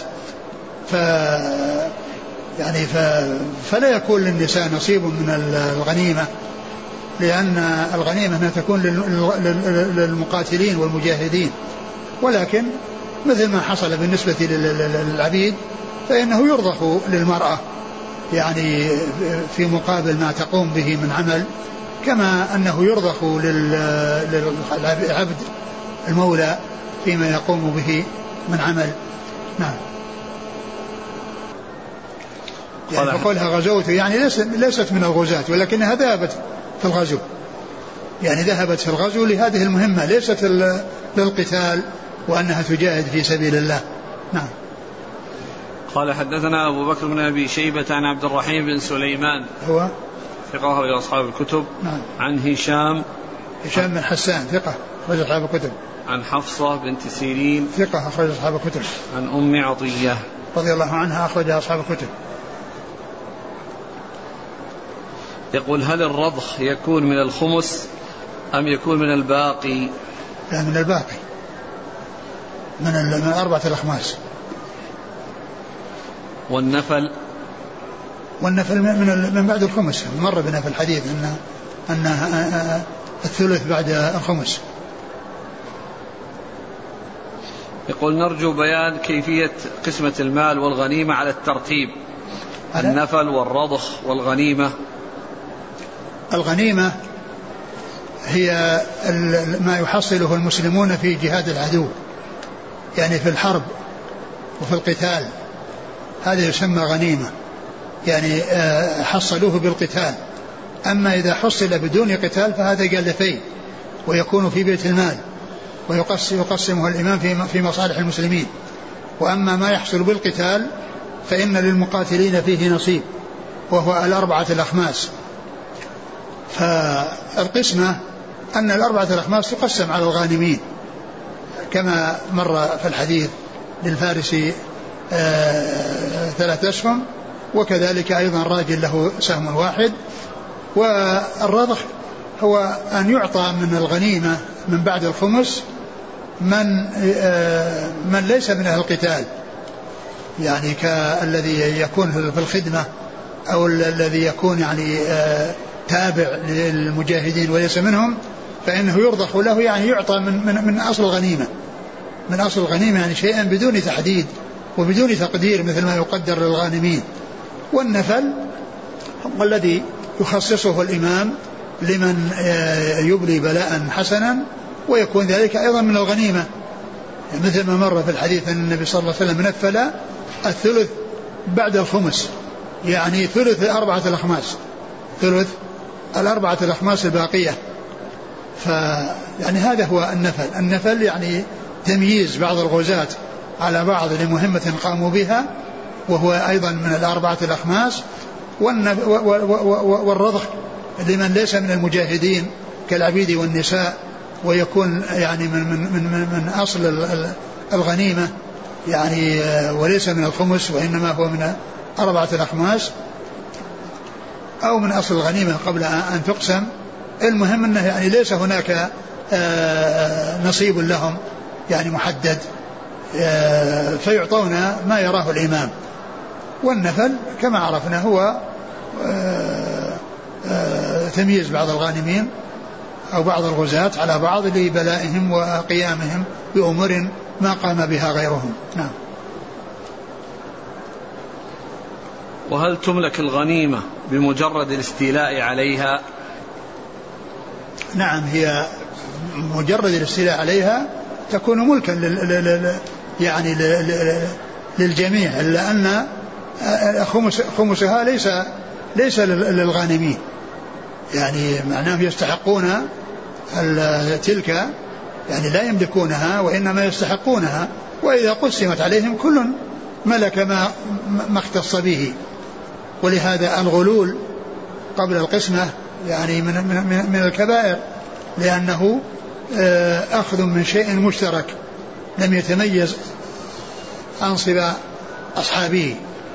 فلا يكون للنساء نصيب من الغنيمة، لأن الغنيمة تكون للمقاتلين والمجاهدين، ولكن مثل ما حصل بالنسبة للعبيد فإنه يرضخ للمرأة يعني في مقابل ما تقوم به من عمل، كما أنه يرضخ للعبد المولى فيما يقوم به من عمل. نعم. يعني فقولها غزوت يعني ليست من الغزاة، ولكنها ذهبت في الغزو، يعني ذهبت في الغزو لهذه المهمة، ليست للقتال وأنها تجاهد في سبيل الله. نعم. قال حدثنا أبو بكر بن أبي شيبة عن عبد الرحيم بن سليمان هو ثقة إلى أصحاب الكتب. نعم. عن هشام بن حسان ثقة رجل أصحاب الكتب. عن حفصة بنت سيرين ثقة أخرج أصحاب الكتب. عن أم عطية رضي الله عنها أخرج أصحاب الكتب. يقول هل الرضخ يكون من الخمس أم يكون من الباقي؟ لا من الباقي، من 4 الأخماس. والنفل من بعد الخمس، مر بنا في الحديث أن الثلث بعد الخمس. يقول نرجو بيان كيفية قسمة المال والغنيمة على الترتيب، النفل والرضخ والغنيمة. الغنيمة هي ما يحصله المسلمون في جهاد العدو، يعني في الحرب وفي القتال، هذا يسمى غنيمة، يعني حصلوه بالقتال. أما إذا حصل بدون قتال فهذا قال في ويكون في بيت المال ويقسمه الإمام في مصالح المسلمين. وأما ما يحصل بالقتال فإن للمقاتلين فيه نصيب، وهو 4 الأخماس. فالقسمة أن 4 الأخماس تقسم على الغانمين كما مر في الحديث، للفارس 3 أسهم، وكذلك أيضا راجل له سهم واحد. والرضخ هو أن يعطى من الغنيمة من بعد الخمس من ليس من أهل القتال، يعني كالذي يكون في الخدمة أو الذي يكون يعني تابع للمجاهدين وليس منهم، فإنه يرضخ له، يعني يعطى من أصل الغنيمة، من أصل الغنيمة، يعني شيئا بدون تحديد وبدون تقدير مثل ما يقدر للغانمين. والنفل هو الذي يخصصه الإمام لمن يبلي بلاء حسنا، ويكون ذلك أيضا من الغنيمة، يعني مثل ما مر في الحديث أن النبي صلى الله عليه وسلم نفل الثلث بعد الخمس، يعني ثلث 4 الأخماس، ثلث 4 الأخماس الباقية. يعني هذا هو النفل. النفل يعني تمييز بعض الغزاة على بعض لمهمة قاموا بها، وهو أيضا من 4 الأخماس. والرضخ لمن ليس من المجاهدين كالعبيد والنساء، ويكون يعني من أصل الغنيمة، يعني وليس من الخمس، وإنما هو من 4 الأخماس أو من أصل الغنيمة قبل أن تقسم. المهم أنه يعني ليس هناك نصيب لهم يعني محدد، فيعطون ما يراه الإمام. والنفل كما عرفنا هو تمييز بعض الغانمين أو بعض الغزاة على بعض لبلائهم وقيامهم بأمور ما قام بها غيرهم. نعم. وهل تملك الغنيمة بمجرد الاستيلاء عليها؟ نعم، هي مجرد الاستيلاء عليها تكون ملكا يعني للجميع، إلا أن خمسها ليس للغانمين، يعني معناه يستحقون تلك، يعني لا يملكونها وإنما يستحقونها، وإذا قسمت عليهم كل ملك ما اختص به. ولهذا الغلول قبل القسمة يعني من الكبائر، لأنه أخذ من شيء مشترك لم يتميز أنصب أصحابه.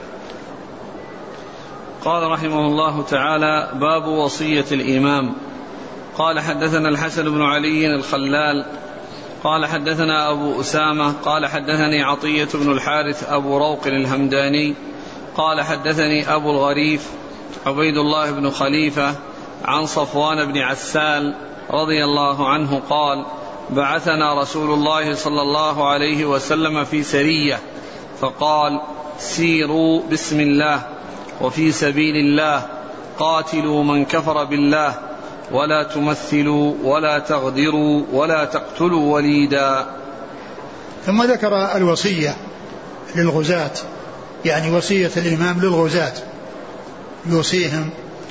قال رحمه الله تعالى: باب وصية الإمام. قال حدثنا الحسن بن علي الخلال قال حدثنا أبو أسامة قال حدثني عطية بن الحارث أبو روق الهمداني قال حدثني أبو الغريف عبيد الله بن خليفة عن صفوان بن عسال رضي الله عنه قال: بعثنا رسول الله صلى الله عليه وسلم في سرية، فقال: سيروا بسم الله وفي سبيل الله، قاتلوا من كفر بالله، ولا تمثلوا ولا تغدروا ولا تقتلوا وليدا. ثم ذكر الوصية للغزاة، يعني وصية الإمام للغزاة، يوصيهم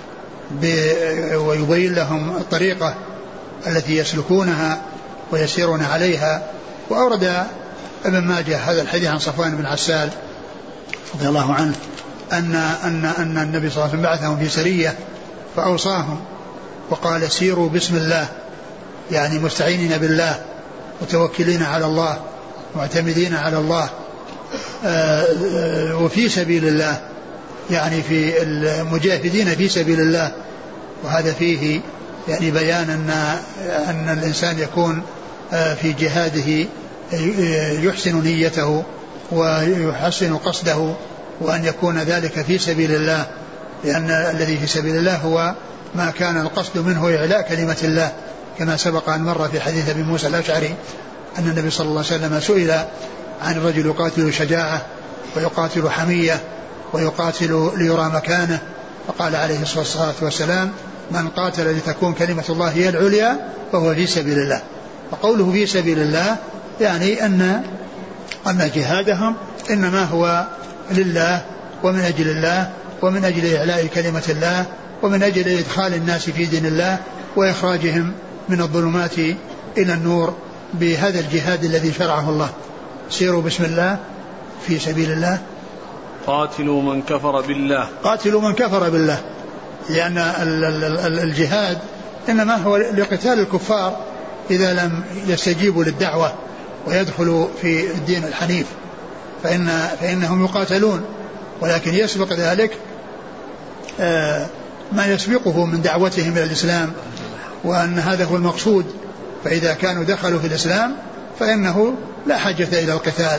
ويبين لهم الطريقة التي يسلكونها ويسيرون عليها. وأورد ابن ماجه هذا الحديث عن صفوان بن عسال رضي الله عنه أن النبي صلى الله عليه وسلم بعثهم في سرية فأوصاهم وقال: سيروا بسم الله، يعني مستعينين بالله متوكلين على الله معتمدين على الله وفي سبيل الله، يعني في المجاهدين في سبيل الله. وهذا فيه يعني بيان أن الإنسان يكون في جهاده يحسن نيته ويحسن قصده، وأن يكون ذلك في سبيل الله، لأن الذي في سبيل الله هو ما كان القصد منه إعلاء كلمة الله، كما سبق أن مر في حديث أبي موسى الأشعري أن النبي صلى الله عليه وسلم سئل عن الرجل يقاتل شجاعة ويقاتل حمية ويقاتل ليرى مكانه، فقال عليه الصلاة والسلام: من قاتل لتكون كلمة الله هي العليا فهو في سبيل الله. وقوله في سبيل الله يعني أن جهادهم إنما هو لله ومن أجل الله ومن أجل إعلاء كلمة الله ومن أجل إدخال الناس في دين الله وإخراجهم من الظلمات إلى النور بهذا الجهاد الذي شرعه الله. سيروا بسم الله في سبيل الله. قاتلوا من كفر بالله. قاتلوا من كفر بالله، لأن الجهاد إنما هو لقتال الكفار إذا لم يستجيبوا للدعوة ويدخلوا في الدين الحنيف فإنهم يقاتلون، ولكن يسبق ذلك ما يسبقه من دعوتهم إلى الإسلام، وأن هذا هو المقصود. فإذا كانوا دخلوا في الإسلام فإنه لا حاجة إلى القتال،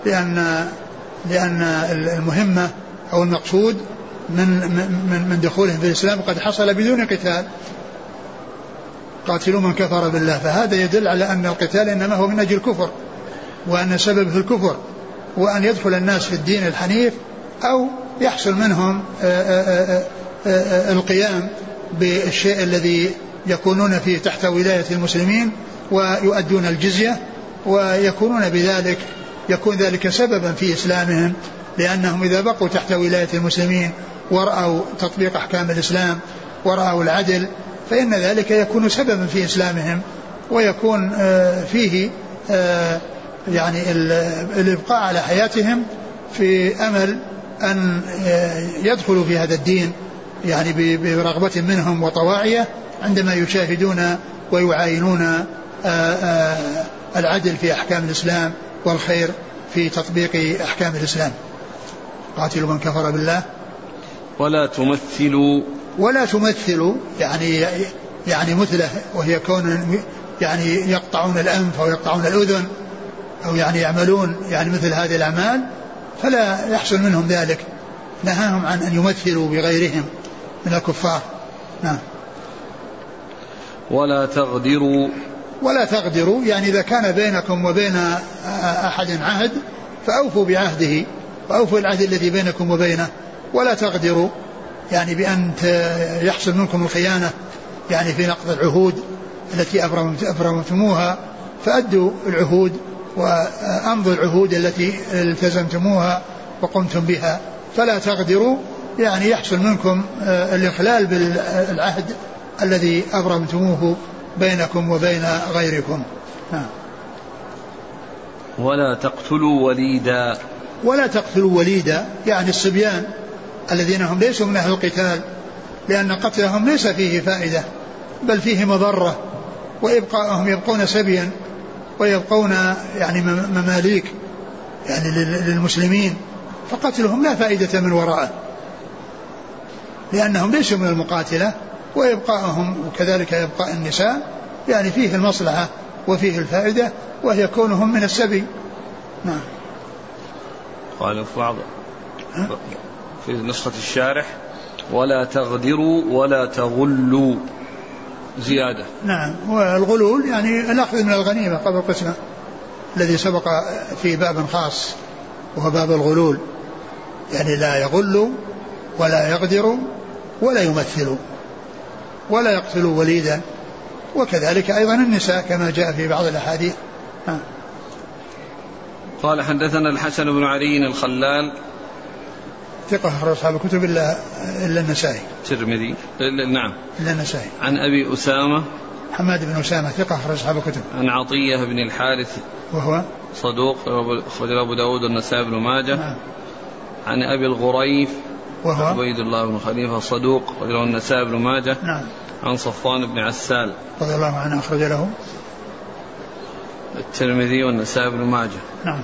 لأن المهمة أو المقصود من دخولهم في الإسلام قد حصل بدون قتال. قاتلوا من كفر بالله، فهذا يدل على أن القتال إنما هو من أجل الكفر، وأن سبب في الكفر وأن يدخل الناس في الدين الحنيف أو يحصل منهم القيام بالشيء الذي يكونون فيه تحت ولاية المسلمين ويؤدون الجزية، ويكونون بذلك يكون ذلك سببا في إسلامهم، لأنهم إذا بقوا تحت ولاية المسلمين ورأوا تطبيق أحكام الإسلام ورأوا العدل فإن ذلك يكون سببا في إسلامهم، ويكون فيه يعني الإبقاء على حياتهم في أمل أن يدخلوا في هذا الدين يعني برغبة منهم وطواعية عندما يشاهدون ويعاينون العدل في أحكام الإسلام والخير في تطبيق أحكام الإسلام. قاتلوا من كفر بالله ولا تمثلوا يعني مثله، وهي كون يعني يقطعون الأنف أو يقطعون الأذن أو يعني يعملون يعني مثل هذه الأعمال، فلا يحصل منهم ذلك. نهاهم عن أن يمثلوا بغيرهم من الكفار. نعم. ولا تغدروا يعني إذا كان بينكم وبين أحد عهد فأوفوا بعهده وأوفوا العهد الذي بينكم وبينه. ولا تغدروا يعني بأن يحصل منكم الخيانة يعني في نقض العهود التي أبرمتموها، فأدوا العهود وأمضوا العهود التي التزمتموها وقمتم بها. فلا تغدروا يعني يحصل منكم الإخلال بالعهد الذي أبرمتموه بينكم وبين غيركم. ولا تقتلوا وليدا يعني الصبيان الذين هم ليسوا من أهل القتال، لأن قتلهم ليس فيه فائدة بل فيه مضرة، وإبقاءهم يبقون سبيا ويبقون يعني مماليك يعني للمسلمين، فقتلهم لا فائدة من وراءه لأنهم ليسوا من المقاتلة، وإبقاءهم وكذلك إبقاء النساء يعني فيه المصلحة وفيه الفائدة، وهي كونهم من السبي. نعم. قال في نسخة الشارح ولا تغدروا ولا تغلوا زيادة. نعم. والغلول يعني الأخذ من الغنيمة قبل القسمة الذي سبق في باب خاص وهو باب الغلول، يعني لا يغلوا ولا يغدروا ولا يمثلوا ولا يقتلوا وليدا، وكذلك أيضا النساء كما جاء في بعض الأحاديث. قال حدثنا الحسن بن علي الخلال ثقة أخرج أصحاب الكتب إلا النسائي. الترمذي نعم إلا النسائي. عن أبي أسامة حماد بن أسامة ثقة أخرج أصحاب الكتب. عن عطية بن الحارث وهو صدوق أخرج أبو داود والنسائي بن ماجه. نعم. عن أبي الغريف وهو عبيد الله بن خليفة صدوق أخرج له النسائي بن ماجه. نعم. عن صفوان بن عسال رضي الله عنه أخرج له الترمذي والنسائي بن ماجه. نعم.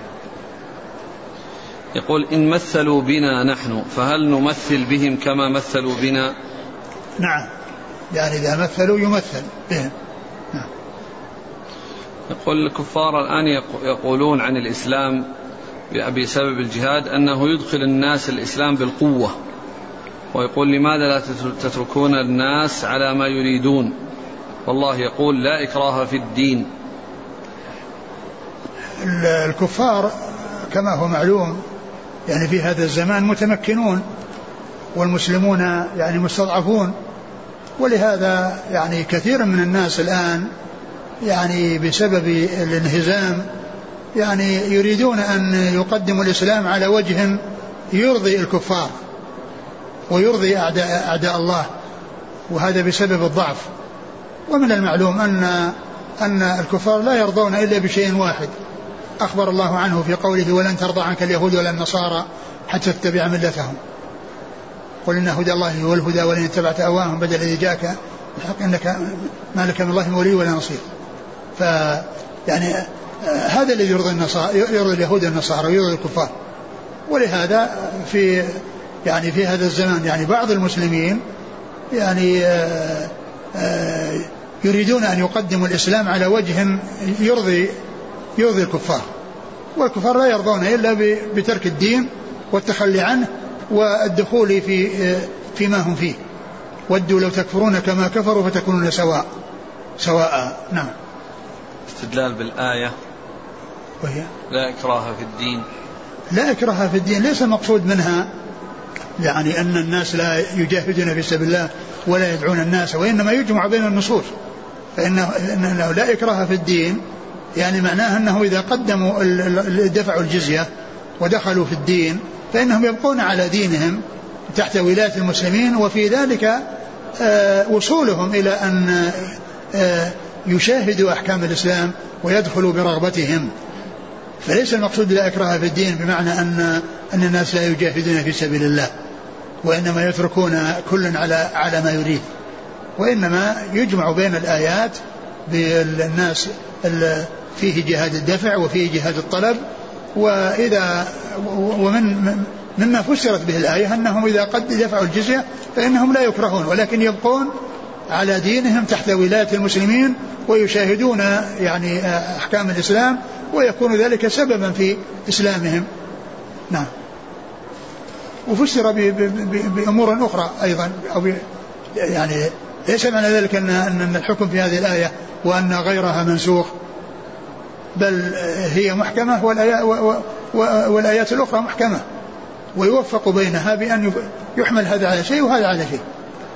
يقول إن مثلوا بنا نحن فهل نمثل بهم كما مثلوا بنا؟ نعم، يعني إذا مثلوا يمثل بهم. نعم. يقول الكفار الآن يقولون عن الإسلام بسبب الجهاد أنه يدخل الناس الإسلام بالقوة، ويقول لماذا لا تتركون الناس على ما يريدون، والله يقول لا إكراه في الدين. الكفار كما هو معلوم يعني في هذا الزمان متمكنون، والمسلمون يعني مستضعفون، ولهذا يعني كثير من الناس الآن يعني بسبب الانهزام يعني يريدون أن يقدموا الإسلام على وجه يرضي الكفار ويرضي أعداء الله، وهذا بسبب الضعف. ومن المعلوم أن الكفار لا يرضون إلا بشيء واحد أخبر الله عنه في قوله ولن ترضى عنك اليهود ولا النصارى حتى تتبع ملتهم، قل إن هدى الله هو الهدى ولن اتبعت أهواءهم بدل الذي جاءك الحق إنك ما لك من الله من ولي ولا نصير. فيعني هذا الذي يرضي اليهود والنصارى ويرضي الكفار. ولهذا في هذا الزمان يعني بعض المسلمين يعني يريدون أن يقدموا الإسلام على وجه يرضي الكفار، والكفار لا يرضون إلا بترك الدين والتخلي عنه والدخول فيما هم فيه. ودوا لو تكفرون كما كفروا فتكونون سواء. نعم. استدلال بالآية وهي لا إكراه في الدين. لا إكراه في الدين ليس مقصود منها يعني أن الناس لا يجاهدون في سبيل الله ولا يدعون الناس، وإنما يجمع بين النصوص. فإنه لا إكراه في الدين يعني معناه أنه إذا قدموا دفعوا الجزية ودخلوا في الدين فإنهم يبقون على دينهم تحت ولاية المسلمين، وفي ذلك وصولهم إلى أن يشاهدوا أحكام الإسلام ويدخلوا برغبتهم. فليس المقصود لا إكراه في الدين بمعنى أن الناس لا يجاهدون في سبيل الله، وإنما يتركون كل على ما يريد، وإنما يجمع بين الآيات بالناس فيه جهاد الدفع وفيه جهاد الطلب. مما فسرت به الآية أنهم إذا قد دفعوا الجزية فإنهم لا يكرهون، ولكن يبقون على دينهم تحت ولاية المسلمين ويشاهدون يعني أحكام الإسلام، ويكون ذلك سببا في إسلامهم. نعم. وفسر بأمور أخرى أيضا يعني ليس معنى ذلك أن الحكم في هذه الآية وأن غيرها منسوخ، بل هي محكمة والآيات الأخرى محكمة، ويوفق بينها بأن يحمل هذا على شيء وهذا على شيء.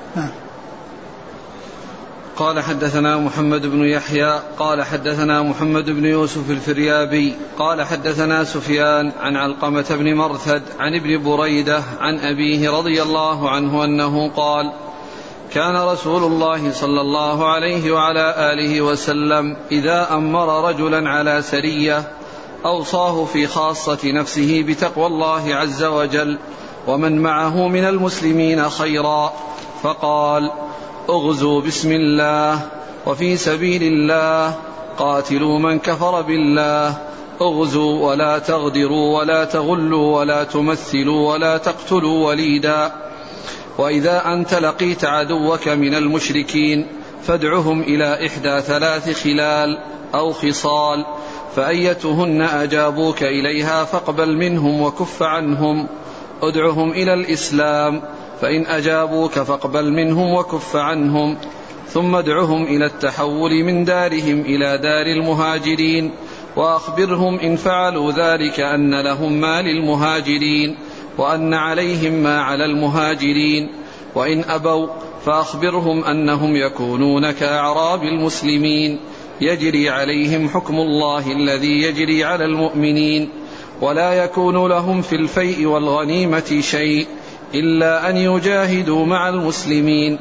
قال حدثنا محمد بن يحيى قال حدثنا محمد بن يوسف الفريابي قال حدثنا سفيان عن علقمة بن مرثد عن ابن بريدة عن أبيه رضي الله عنه أنه قال كان رسول الله صلى الله عليه وعلى آله وسلم إذا أمر رجلا على سرية أوصاه في خاصة نفسه بتقوى الله عز وجل ومن معه من المسلمين خيرا، فقال اغزوا بسم الله وفي سبيل الله، قاتلوا من كفر بالله، اغزوا ولا تغدروا ولا تغلوا ولا تمثلوا ولا تقتلوا وليدا. وإذا أنت لقيت عدوك من المشركين فادعهم إلى إحدى 3 خلال أو خصال، فأيتهن أجابوك إليها فاقبل منهم وكف عنهم. ادعهم إلى الإسلام، فإن أجابوك فاقبل منهم وكف عنهم، ثم ادعهم إلى التحول من دارهم إلى دار المهاجرين، وأخبرهم إن فعلوا ذلك أن لهم ما للمهاجرين وأن عليهم ما على المهاجرين، وإن أبوا فأخبرهم أنهم يكونون كأعراب المسلمين يجري عليهم حكم الله الذي يجري على المؤمنين، ولا يكون لهم في الفيء والغنيمة شيء إلا أن يجاهدوا مع المسلمين،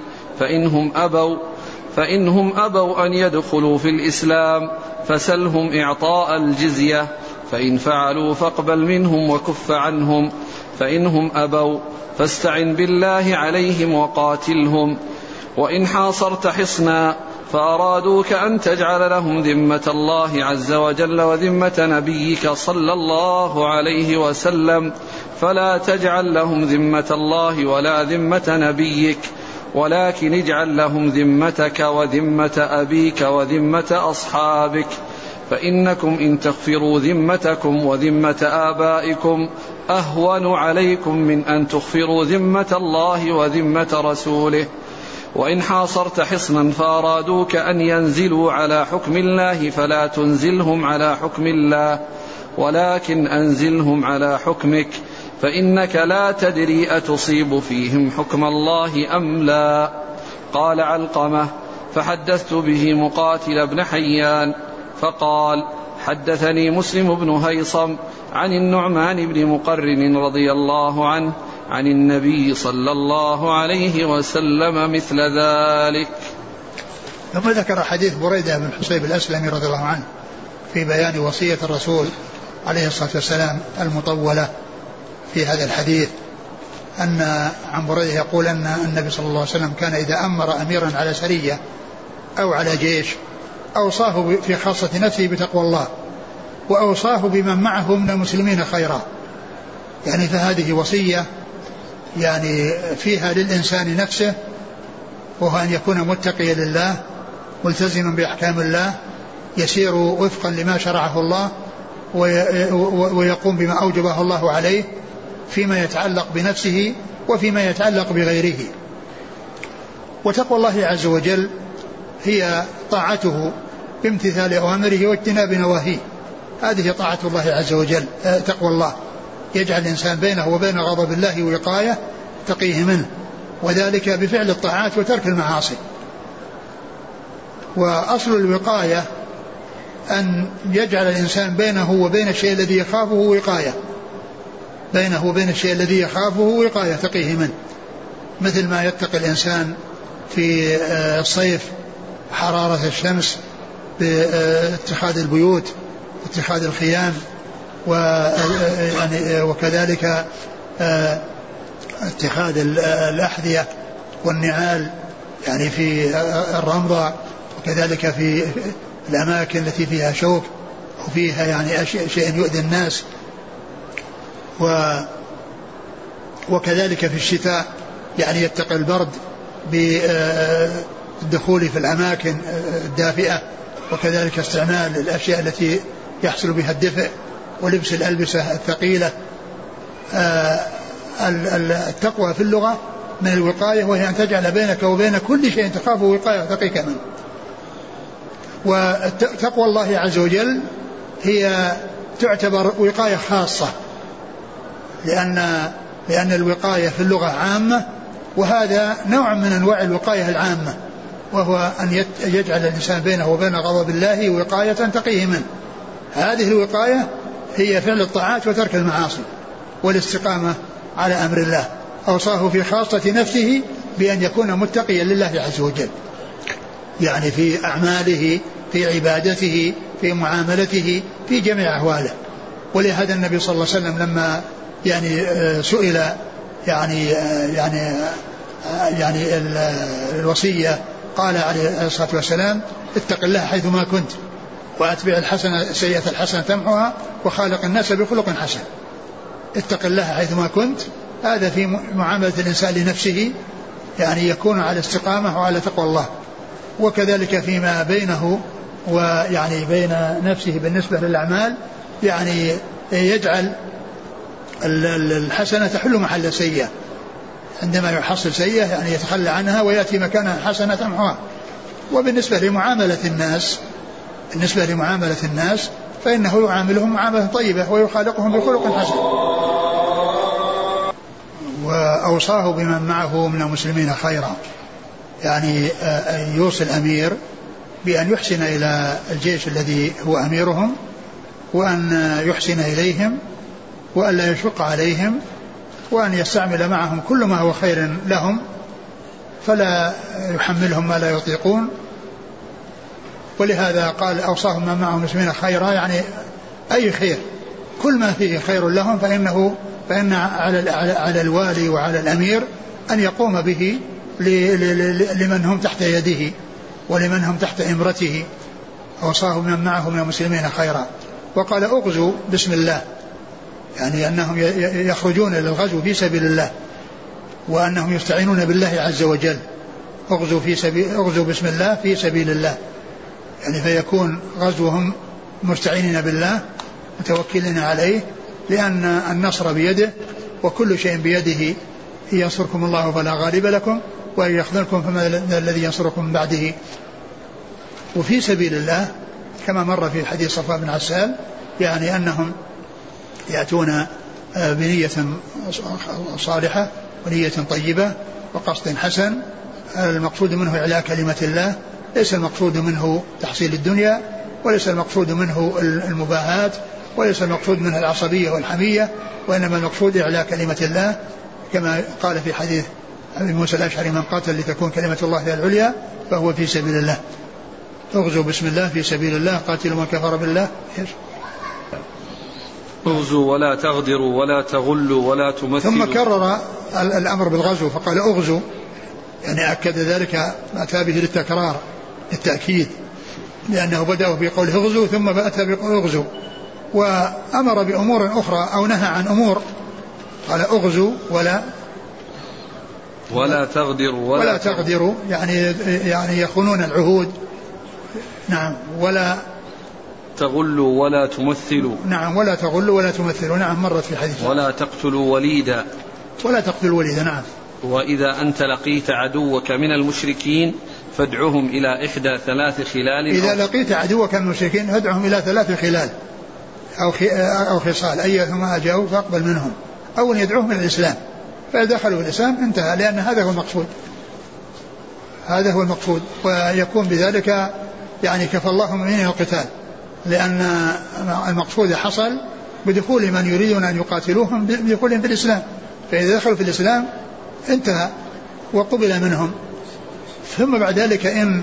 فإنهم أبوا أن يدخلوا في الإسلام فسلهم إعطاء الجزية، فإن فعلوا فاقبل منهم وكف عنهم، فإنهم أبوا فاستعن بالله عليهم وقاتلهم، وإن حاصرت حصنا فأرادوك أن تجعل لهم ذمة الله عز وجل وذمة نبيك صلى الله عليه وسلم، فلا تجعل لهم ذمة الله ولا ذمة نبيك، ولكن اجعل لهم ذمتك وذمة أبيك وذمة أصحابك، فإنكم إن تغفروا ذمتكم وذمة آبائكم أهون عليكم من أن تغفروا ذمة الله وذمة رسوله. وإن حاصرت حصنا فأرادوك أن ينزلوا على حكم الله فلا تنزلهم على حكم الله، ولكن أنزلهم على حكمك، فإنك لا تدري أتصيب فيهم حكم الله أم لا. قال علقمة: فحدثت به مقاتل بن حيان فقال: حدثني مسلم بن هيصم عن النعمان بن مقرن رضي الله عنه عن النبي صلى الله عليه وسلم مثل ذلك. ثم ذكر حديث بريدة بن حصيب الأسلمي رضي الله عنه في بيان وصية الرسول عليه الصلاة والسلام المطولة في هذا الحديث، أن عن بريدة يقول أن النبي صلى الله عليه وسلم كان إذا أمر أميرا على سرية أو على جيش أوصاه في خاصة نفسه بتقوى الله، وأوصاه بمن معه من المسلمين خيرا. يعني فهذه وصية يعني فيها للإنسان نفسه، وهو أن يكون متقيا لله ملتزما بأحكام الله، يسير وفقا لما شرعه الله، ويقوم بما أوجبه الله عليه فيما يتعلق بنفسه وفيما يتعلق بغيره. وتقوى الله عز وجل هي طاعته بامتثال أوامره واجتناب نواهيه، هذه طاعة الله عز وجل. تقوى الله يجعل الإنسان بينه وبين غضب الله وقاية تقيه منه، وذلك بفعل الطاعات وترك المعاصي. وأصل الوقاية أن يجعل الإنسان بينه وبين الشيء الذي يخافه وقاية، بينه وبين الشيء الذي يخافه وقاية تقيه منه، مثل ما يتقي الإنسان في الصيف حرارة الشمس باتخاذ البيوت اتخاذ الخيام، وكذلك اتخاذ الأحذية والنعال يعني في الرمضة، وكذلك في الأماكن التي فيها شوك وفيها يعني شيء يؤذي الناس، وكذلك في الشتاء يعني يتقي البرد بالدخول في الأماكن الدافئة، وكذلك استعمال الأشياء التي يحصل بها الدفء ولبس الألبسة الثقيلة. التقوى في اللغة من الوقاية، وهي أن تجعل بينك وبين كل شيء تخافه وقاية تقيك منه. وتقوى الله عز وجل هي تعتبر وقاية خاصة، لأن الوقاية في اللغة عامة، وهذا نوع من أنواع الوقاية العامة، وهو أن يجعل الإنسان بينه وبين غضب الله وقاية تقيه منه. هذه الوقاية هي فعل الطاعات وترك المعاصي والاستقامة على أمر الله. أوصاه في خاصة نفسه بأن يكون متقيا لله عز وجل، يعني في أعماله، في عبادته، في معاملته، في جميع أحواله. ولهذا النبي صلى الله عليه وسلم لما يعني سئل يعني الوصية قال عليه الصلاة والسلام: اتق الله حيثما كنت، وأتبع الحسنة سيئة الحسنة تمحها، وخالق الناس بخلق حسن. اتق الله حيثما كنت، هذا في معاملة الإنسان لنفسه، يعني يكون على استقامة وعلى تقوى الله. وكذلك فيما بينه ويعني بين نفسه بالنسبة للأعمال، يعني يجعل الحسنة تحل محل السيئة، عندما يحصل سيئة يعني يتخلى عنها ويأتي مكانها حسنة تمحها. وبالنسبة لمعاملة الناس فإنه يعاملهم معاملة طيبة ويخالقهم بخلق حسن. وأوصاه بمن معه من المسلمين خيرا، يعني يوصي الأمير بأن يحسن إلى الجيش الذي هو أميرهم، وأن يحسن إليهم، وأن لا يشق عليهم، وأن يستعمل معهم كل ما هو خير لهم، فلا يحملهم ما لا يطيقون. ولهذا قال: أوصاهم من معهم المسلمين خيرا، يعني أي خير، كل ما فيه خير لهم فإن على الوالي وعلى الأمير أن يقوم به لمن هم تحت يده، ولمن هم تحت إمرته، أوصاه من معه من المسلمين خيرا. وقال اغزوا بسم الله، يعني أنهم يخرجون للغزو في سبيل الله، وأنهم يستعينون بالله عز وجل. اغزوا بسم الله في سبيل الله، يعني فيكون غزوهم مستعينين بالله متوكلين عليه، لأن النصر بيده وكل شيء بيده. إن ينصركم الله فلا غالب لكم وإن يخذلكم فما الذي ينصركم من بعده. وفي سبيل الله كما مر في حديث صفوان بن عسال، يعني أنهم يأتون بنية صالحة ونية طيبة وقصد حسن، المقصود منه إعلاء كلمة الله، ليس المقصود منه تحصيل الدنيا، وليس المقصود منه المباهات، وليس المقصود منه العصبية والحمية، وإنما المقصود إعلاء كلمة الله، كما قال في حديث أبي موسى الأشعري: من قاتل لتكون كلمة الله هي العليا فهو في سبيل الله. اغزوا بسم الله في سبيل الله، قاتلوا من كفر بالله. اغزوا ولا تغدروا ولا تغلوا ولا تمثلوا. ثم كرر الأمر بالغزو فقال اغزوا، يعني أكد ذلك، أتى به للتكرار للتأكيد، لأنه بدأ بقول اغزوا ثم أتى بقول اغزوا، وأمر بأمور أخرى أو نهى عن أمور. قال اغزوا ولا تغدروا ولا تغدروا، يعني يخونون العهود. نعم. ولا تغلوا ولا تمثلوا. نعم. ولا تغلوا ولا تمثلوا. نعم، مرت في حديث. ولا تقتلوا وليدا. ولا تقتلوا وليدا. نعم. وإذا أنت لقيت عدوك من المشركين فادعهم إلى إحدى 3 خلال. إذا لقيت عدوك من المشركين فادعهم إلى 3 خلال أو خصال، أيهما أجاوا فاقبل منهم. أول يدعوهم إلى الإسلام، فإذا دخلوا الإسلام انتهى، لأن هذا هو المقصود. ويكون بذلك يعني كفى الله المؤمنين القتال، لأن المقصود حصل بدخول من يريدون أن يقاتلوهم بدخولهم في الإسلام، فإذا دخلوا في الإسلام انتهى وقبل منهم. ثم بعد ذلك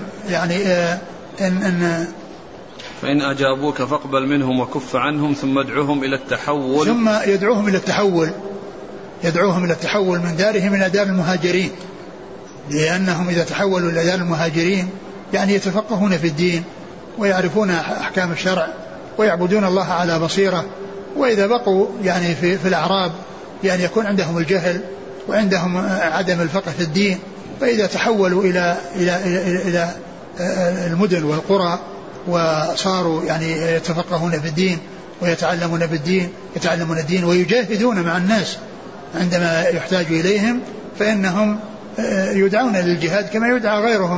فإن أجابوك فاقبل منهم وكف عنهم ثم ادعوهم إلى التحول. ثم يدعوهم إلى التحول من دارهم إلى دار المهاجرين، لأنهم إذا تحولوا إلى دار المهاجرين يعني يتفقهون في الدين ويعرفون أحكام الشرع ويعبدون الله على بصيرة. وإذا بقوا يعني في الأعراب يعني يكون عندهم الجهل وعندهم عدم الفقه في الدين. فإذا تحولوا إلى المدن والقرى وصاروا يعني يتفقهون في الدين ويتعلمون بالدين، يتعلمون الدين ويجاهدون مع الناس عندما يحتاج إليهم، فإنهم يدعون للجهاد كما يدعى غيرهم.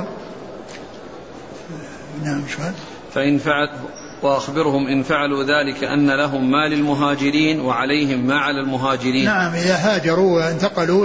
نعم. فإن فعل وأخبرهم إن فعلوا ذلك أن لهم ما للمهاجرين وعليهم ما على المهاجرين. نعم. إذا هاجروا وانتقلوا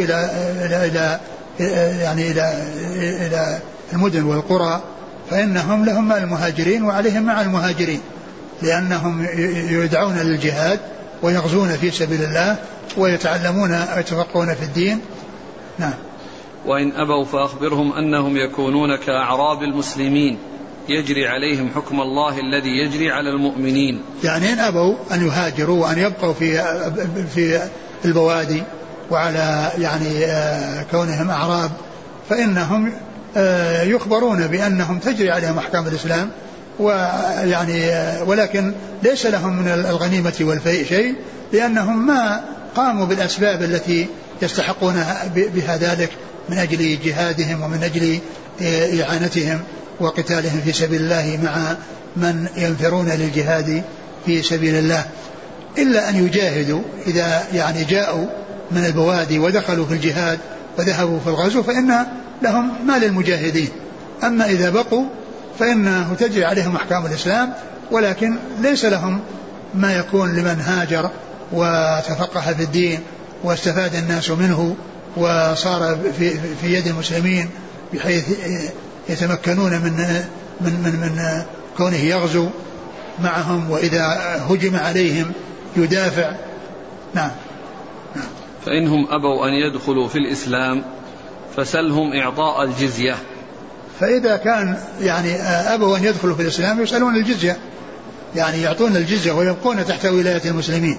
إلى المدن والقرى فإنهم لهم ما المهاجرين وعليهم مع المهاجرين، لأنهم يدعون للجهاد ويغزون في سبيل الله ويتعلمون ويتفقهون في الدين. نعم. وإن أبوا فأخبرهم أنهم يكونون كأعراب المسلمين يجري عليهم حكم الله الذي يجري على المؤمنين. يعني إن أبوا أن يهاجروا وأن يبقوا في البوادي وعلى يعني كونهم أعراب، فإنهم يخبرون بأنهم تجري عليهم أحكام الإسلام، ويعني ولكن ليس لهم من الغنيمة والفيء شيء، لأنهم ما قاموا بالأسباب التي يستحقون بها ذلك من أجل جهادهم ومن أجل إعانتهم وقتالهم في سبيل الله مع من ينفرون للجهاد في سبيل الله، إلا أن يجاهدوا. إذا يعني جاءوا من البوادي ودخلوا في الجهاد وذهبوا في الغزو فإن لهم ما للمجاهدين. أما إذا بقوا فإنه تجري عليهم أحكام الإسلام، ولكن ليس لهم ما يكون لمن هاجر وتفقه في الدين واستفاد الناس منه وصار في يد المسلمين بحيث يتمكنون من كونه يغزو معهم، وإذا هجم عليهم يدافع. نعم. فإنهم أبوا أن يدخلوا في الإسلام فسلهم إعطاء الجزية. فإذا كان يعني أبوا أن يدخلوا في الإسلام يسألون الجزية، يعني يعطون الجزية ويبقون تحت ولاية المسلمين،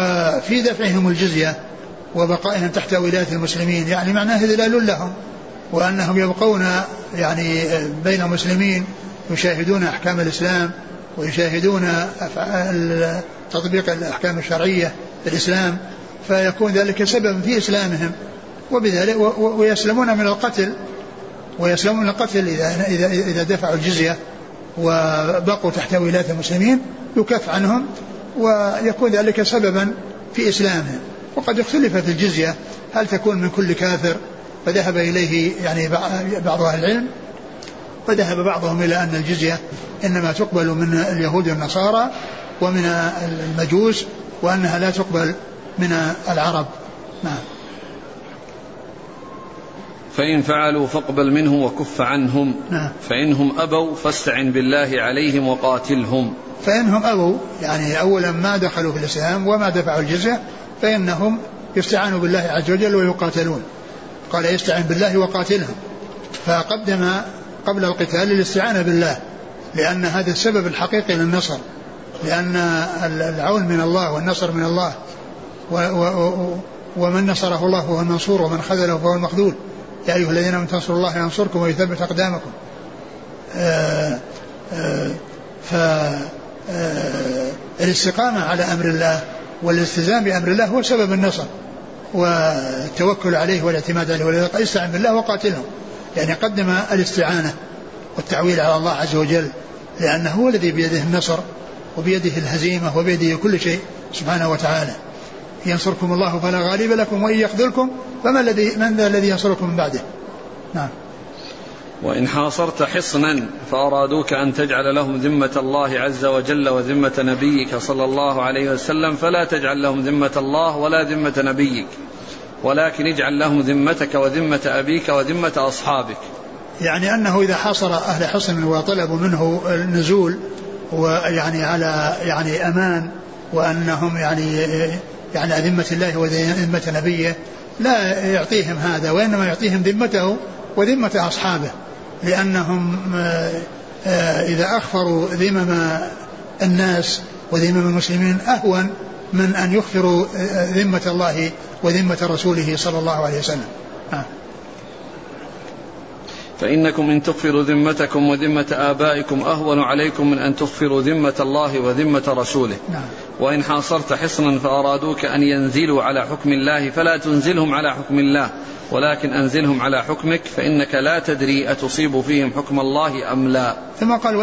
وفي دفعهم الجزية وبقائهم تحت ولاية المسلمين يعني معناه إذلال لهم، وأنهم يبقون يعني بين المسلمين يشاهدون أحكام الإسلام ويشاهدون تطبيق الأحكام الشرعية في الإسلام، فيكون ذلك سبب في إسلامهم وبذلك ويسلمون من القتل، ويسلمون من القتل إذا دفعوا الجزية وبقوا تحت ولاية المسلمين يكف عنهم ويكون ذلك سببا في إسلامهم. وقد اختلف في الجزية هل تكون من كل كافر، فذهب إليه يعني بعض أهل العلم، فذهب بعضهم إلى أن الجزية إنما تقبل من اليهود والنصارى ومن المجوس، وأنها لا تقبل من العرب. نعم. فإن فعلوا فاقبل منهم وكف عنهم. نعم. فإنهم أبوا فاستعن بالله عليهم وقاتلهم. فإنهم أبوا يعني أولا ما دخلوا في الإسلام وما دفعوا الجزية فإنهم يستعانوا بالله عز وجل ويقاتلون. قال يستعن بالله وقاتلهم، فقدم قبل القتال الاستعانة بالله، لأن هذا السبب الحقيقي للنصر، لأن العون من الله والنصر من الله، ومن نصره الله فهو المنصور ومن خذله فهو المخذول. يا أيها الذين آمنوا تنصروا الله ينصركم ويثبت أقدامكم. فالاستقامة على أمر الله والالتزام بأمر الله هو سبب النصر والتوكل عليه والاعتماد عليه. ولذلك استعن بالله وقاتلهم، يعني قدم الاستعانة والتعويل على الله عز وجل، لأنه هو الذي بيده النصر وبيده الهزيمة وبيده كل شيء سبحانه وتعالى. ينصركم الله فلا غالب لكم وإن يخذلكم من ذا الذي ينصركم من بعده. نعم. وإن حاصرت حصنا فأرادوك أن تجعل لهم ذمة الله عز وجل وذمة نبيك صلى الله عليه وسلم فلا تجعل لهم ذمة الله ولا ذمة نبيك، ولكن اجعل لهم ذمتك وذمة أبيك وذمة أصحابك. يعني أنه إذا حاصر أهل حصن وطلبوا منه النزول ويعني على يعني أمان وأنهم يعني ذمة الله وذمة نبيه لا يعطيهم هذا، وإنما يعطيهم ذمته وذمة أصحابه، لأنهم إذا أخفروا ذمم الناس وذمم المسلمين أهون من أن يخفروا ذمة الله وذمة رسوله صلى الله عليه وسلم. فإنكم إن تغفروا ذمتكم وذمة آبائكم أهون عليكم من أن تغفروا ذمة الله وذمة رسوله. نعم. وإن حاصرت حصنا فأرادوك أن ينزلوا على حكم الله فلا تنزلهم على حكم الله، ولكن أنزلهم على حكمك، فإنك لا تدري أتصيب فيهم حكم الله أم لا. ثم قال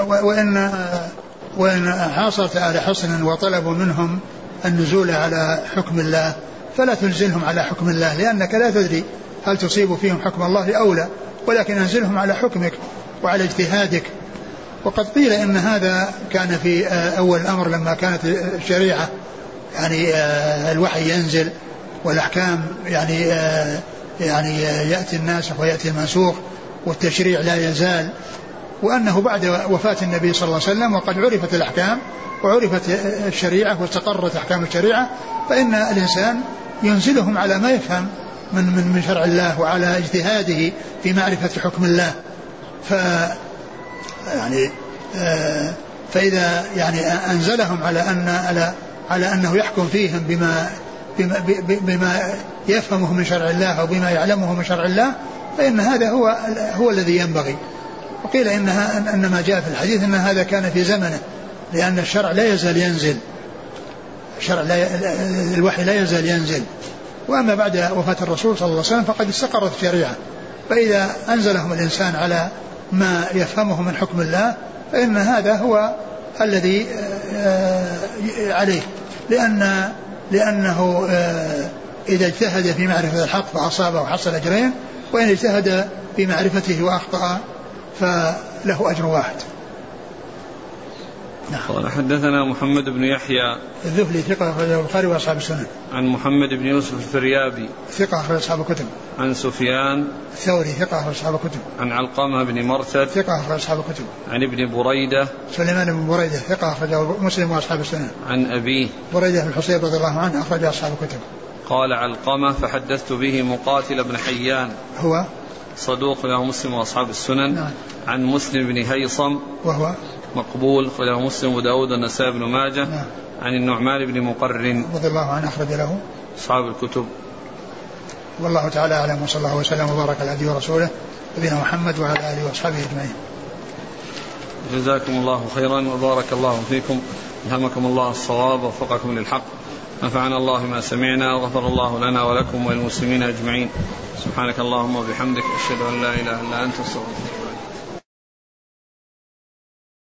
وإن حاصرت أهل حصن وطلبوا منهم النزول على حكم الله فلا تنزلهم على حكم الله، لأنك لا تدري هل تصيب فيهم حكم الله أو لا، ولكن أنزلهم على حكمك وعلى اجتهادك. وقد قيل إن هذا كان في أول الأمر لما كانت الشريعة يعني الوحي ينزل والأحكام يعني يأتي الناسخ ويأتي المنسوخ والتشريع لا يزال، وأنه بعد وفاة النبي صلى الله عليه وسلم وقد عرفت الأحكام وعرفت الشريعة واستقرت أحكام الشريعة، فإن الإنسان ينزلهم على ما يفهم من شرع الله وعلى اجتهاده في معرفة حكم الله. فإذا يعني أنزلهم على أنه يحكم فيهم بما يفهمه من شرع الله أو بما يعلمه من شرع الله، فإن هذا هو الذي ينبغي. وقيل إن ما جاء في الحديث أن هذا كان في زمنه، لأن الشرع لا يزال ينزل، الوحي لا يزال ينزل. وأما بعد وفاة الرسول صلى الله عليه وسلم فقد استقرت الشريعة، فإذا أنزلهم الإنسان على ما يفهمه من حكم الله فإن هذا هو الذي عليه، لأنه إذا اجتهد في معرفة الحق فأصابه وحصل أجرين، وإن اجتهد في معرفته وأخطأ فله أجر واحد. قال حدثنا محمد بن يحيى الذهلي ثقة أخرجه البخاري وأصحاب السنن. عن محمد بن يوسف الفريابي ثقة أخرج أصحاب الكتب. عن سفيان الثوري ثقة أخرج أصحاب الكتب. عن علقمة بن مرثد ثقة أخرج أصحاب الكتب. عن ابن بريدة سليمان بن بريدة ثقة أخرجه مسلم وأصحاب السنن. عن أبيه بريدة بن الحصيب رضي الله عنه أخرج أصحاب الكتب. قال علقمة فحدثت به مقاتل بن حيان هو صدوق له مسلم وأصحاب السنن. نعم. عن مسلم بن هيصم وهو مقبول له مسلم وداود والنسائي بن ماجه. نعم. عن النعمان بن مقرن رضي الله عنه أخرج له أصحاب الكتب. والله تعالى أعلم، وصلى الله وسلم وبارك على عبده ورسوله نبينا محمد وعلى آله وأصحابه أجمعين. جزاكم الله خيرا وبارك الله فيكم، ألهمكم الله الصواب ووفقكم للحق، نفعنا الله ما سمعنا وغفر الله لنا ولكم وللمسلمين أجمعين. سبحانك اللهم وبحمدك، أشهد أن لا إله إلا أنت، أستغفرك.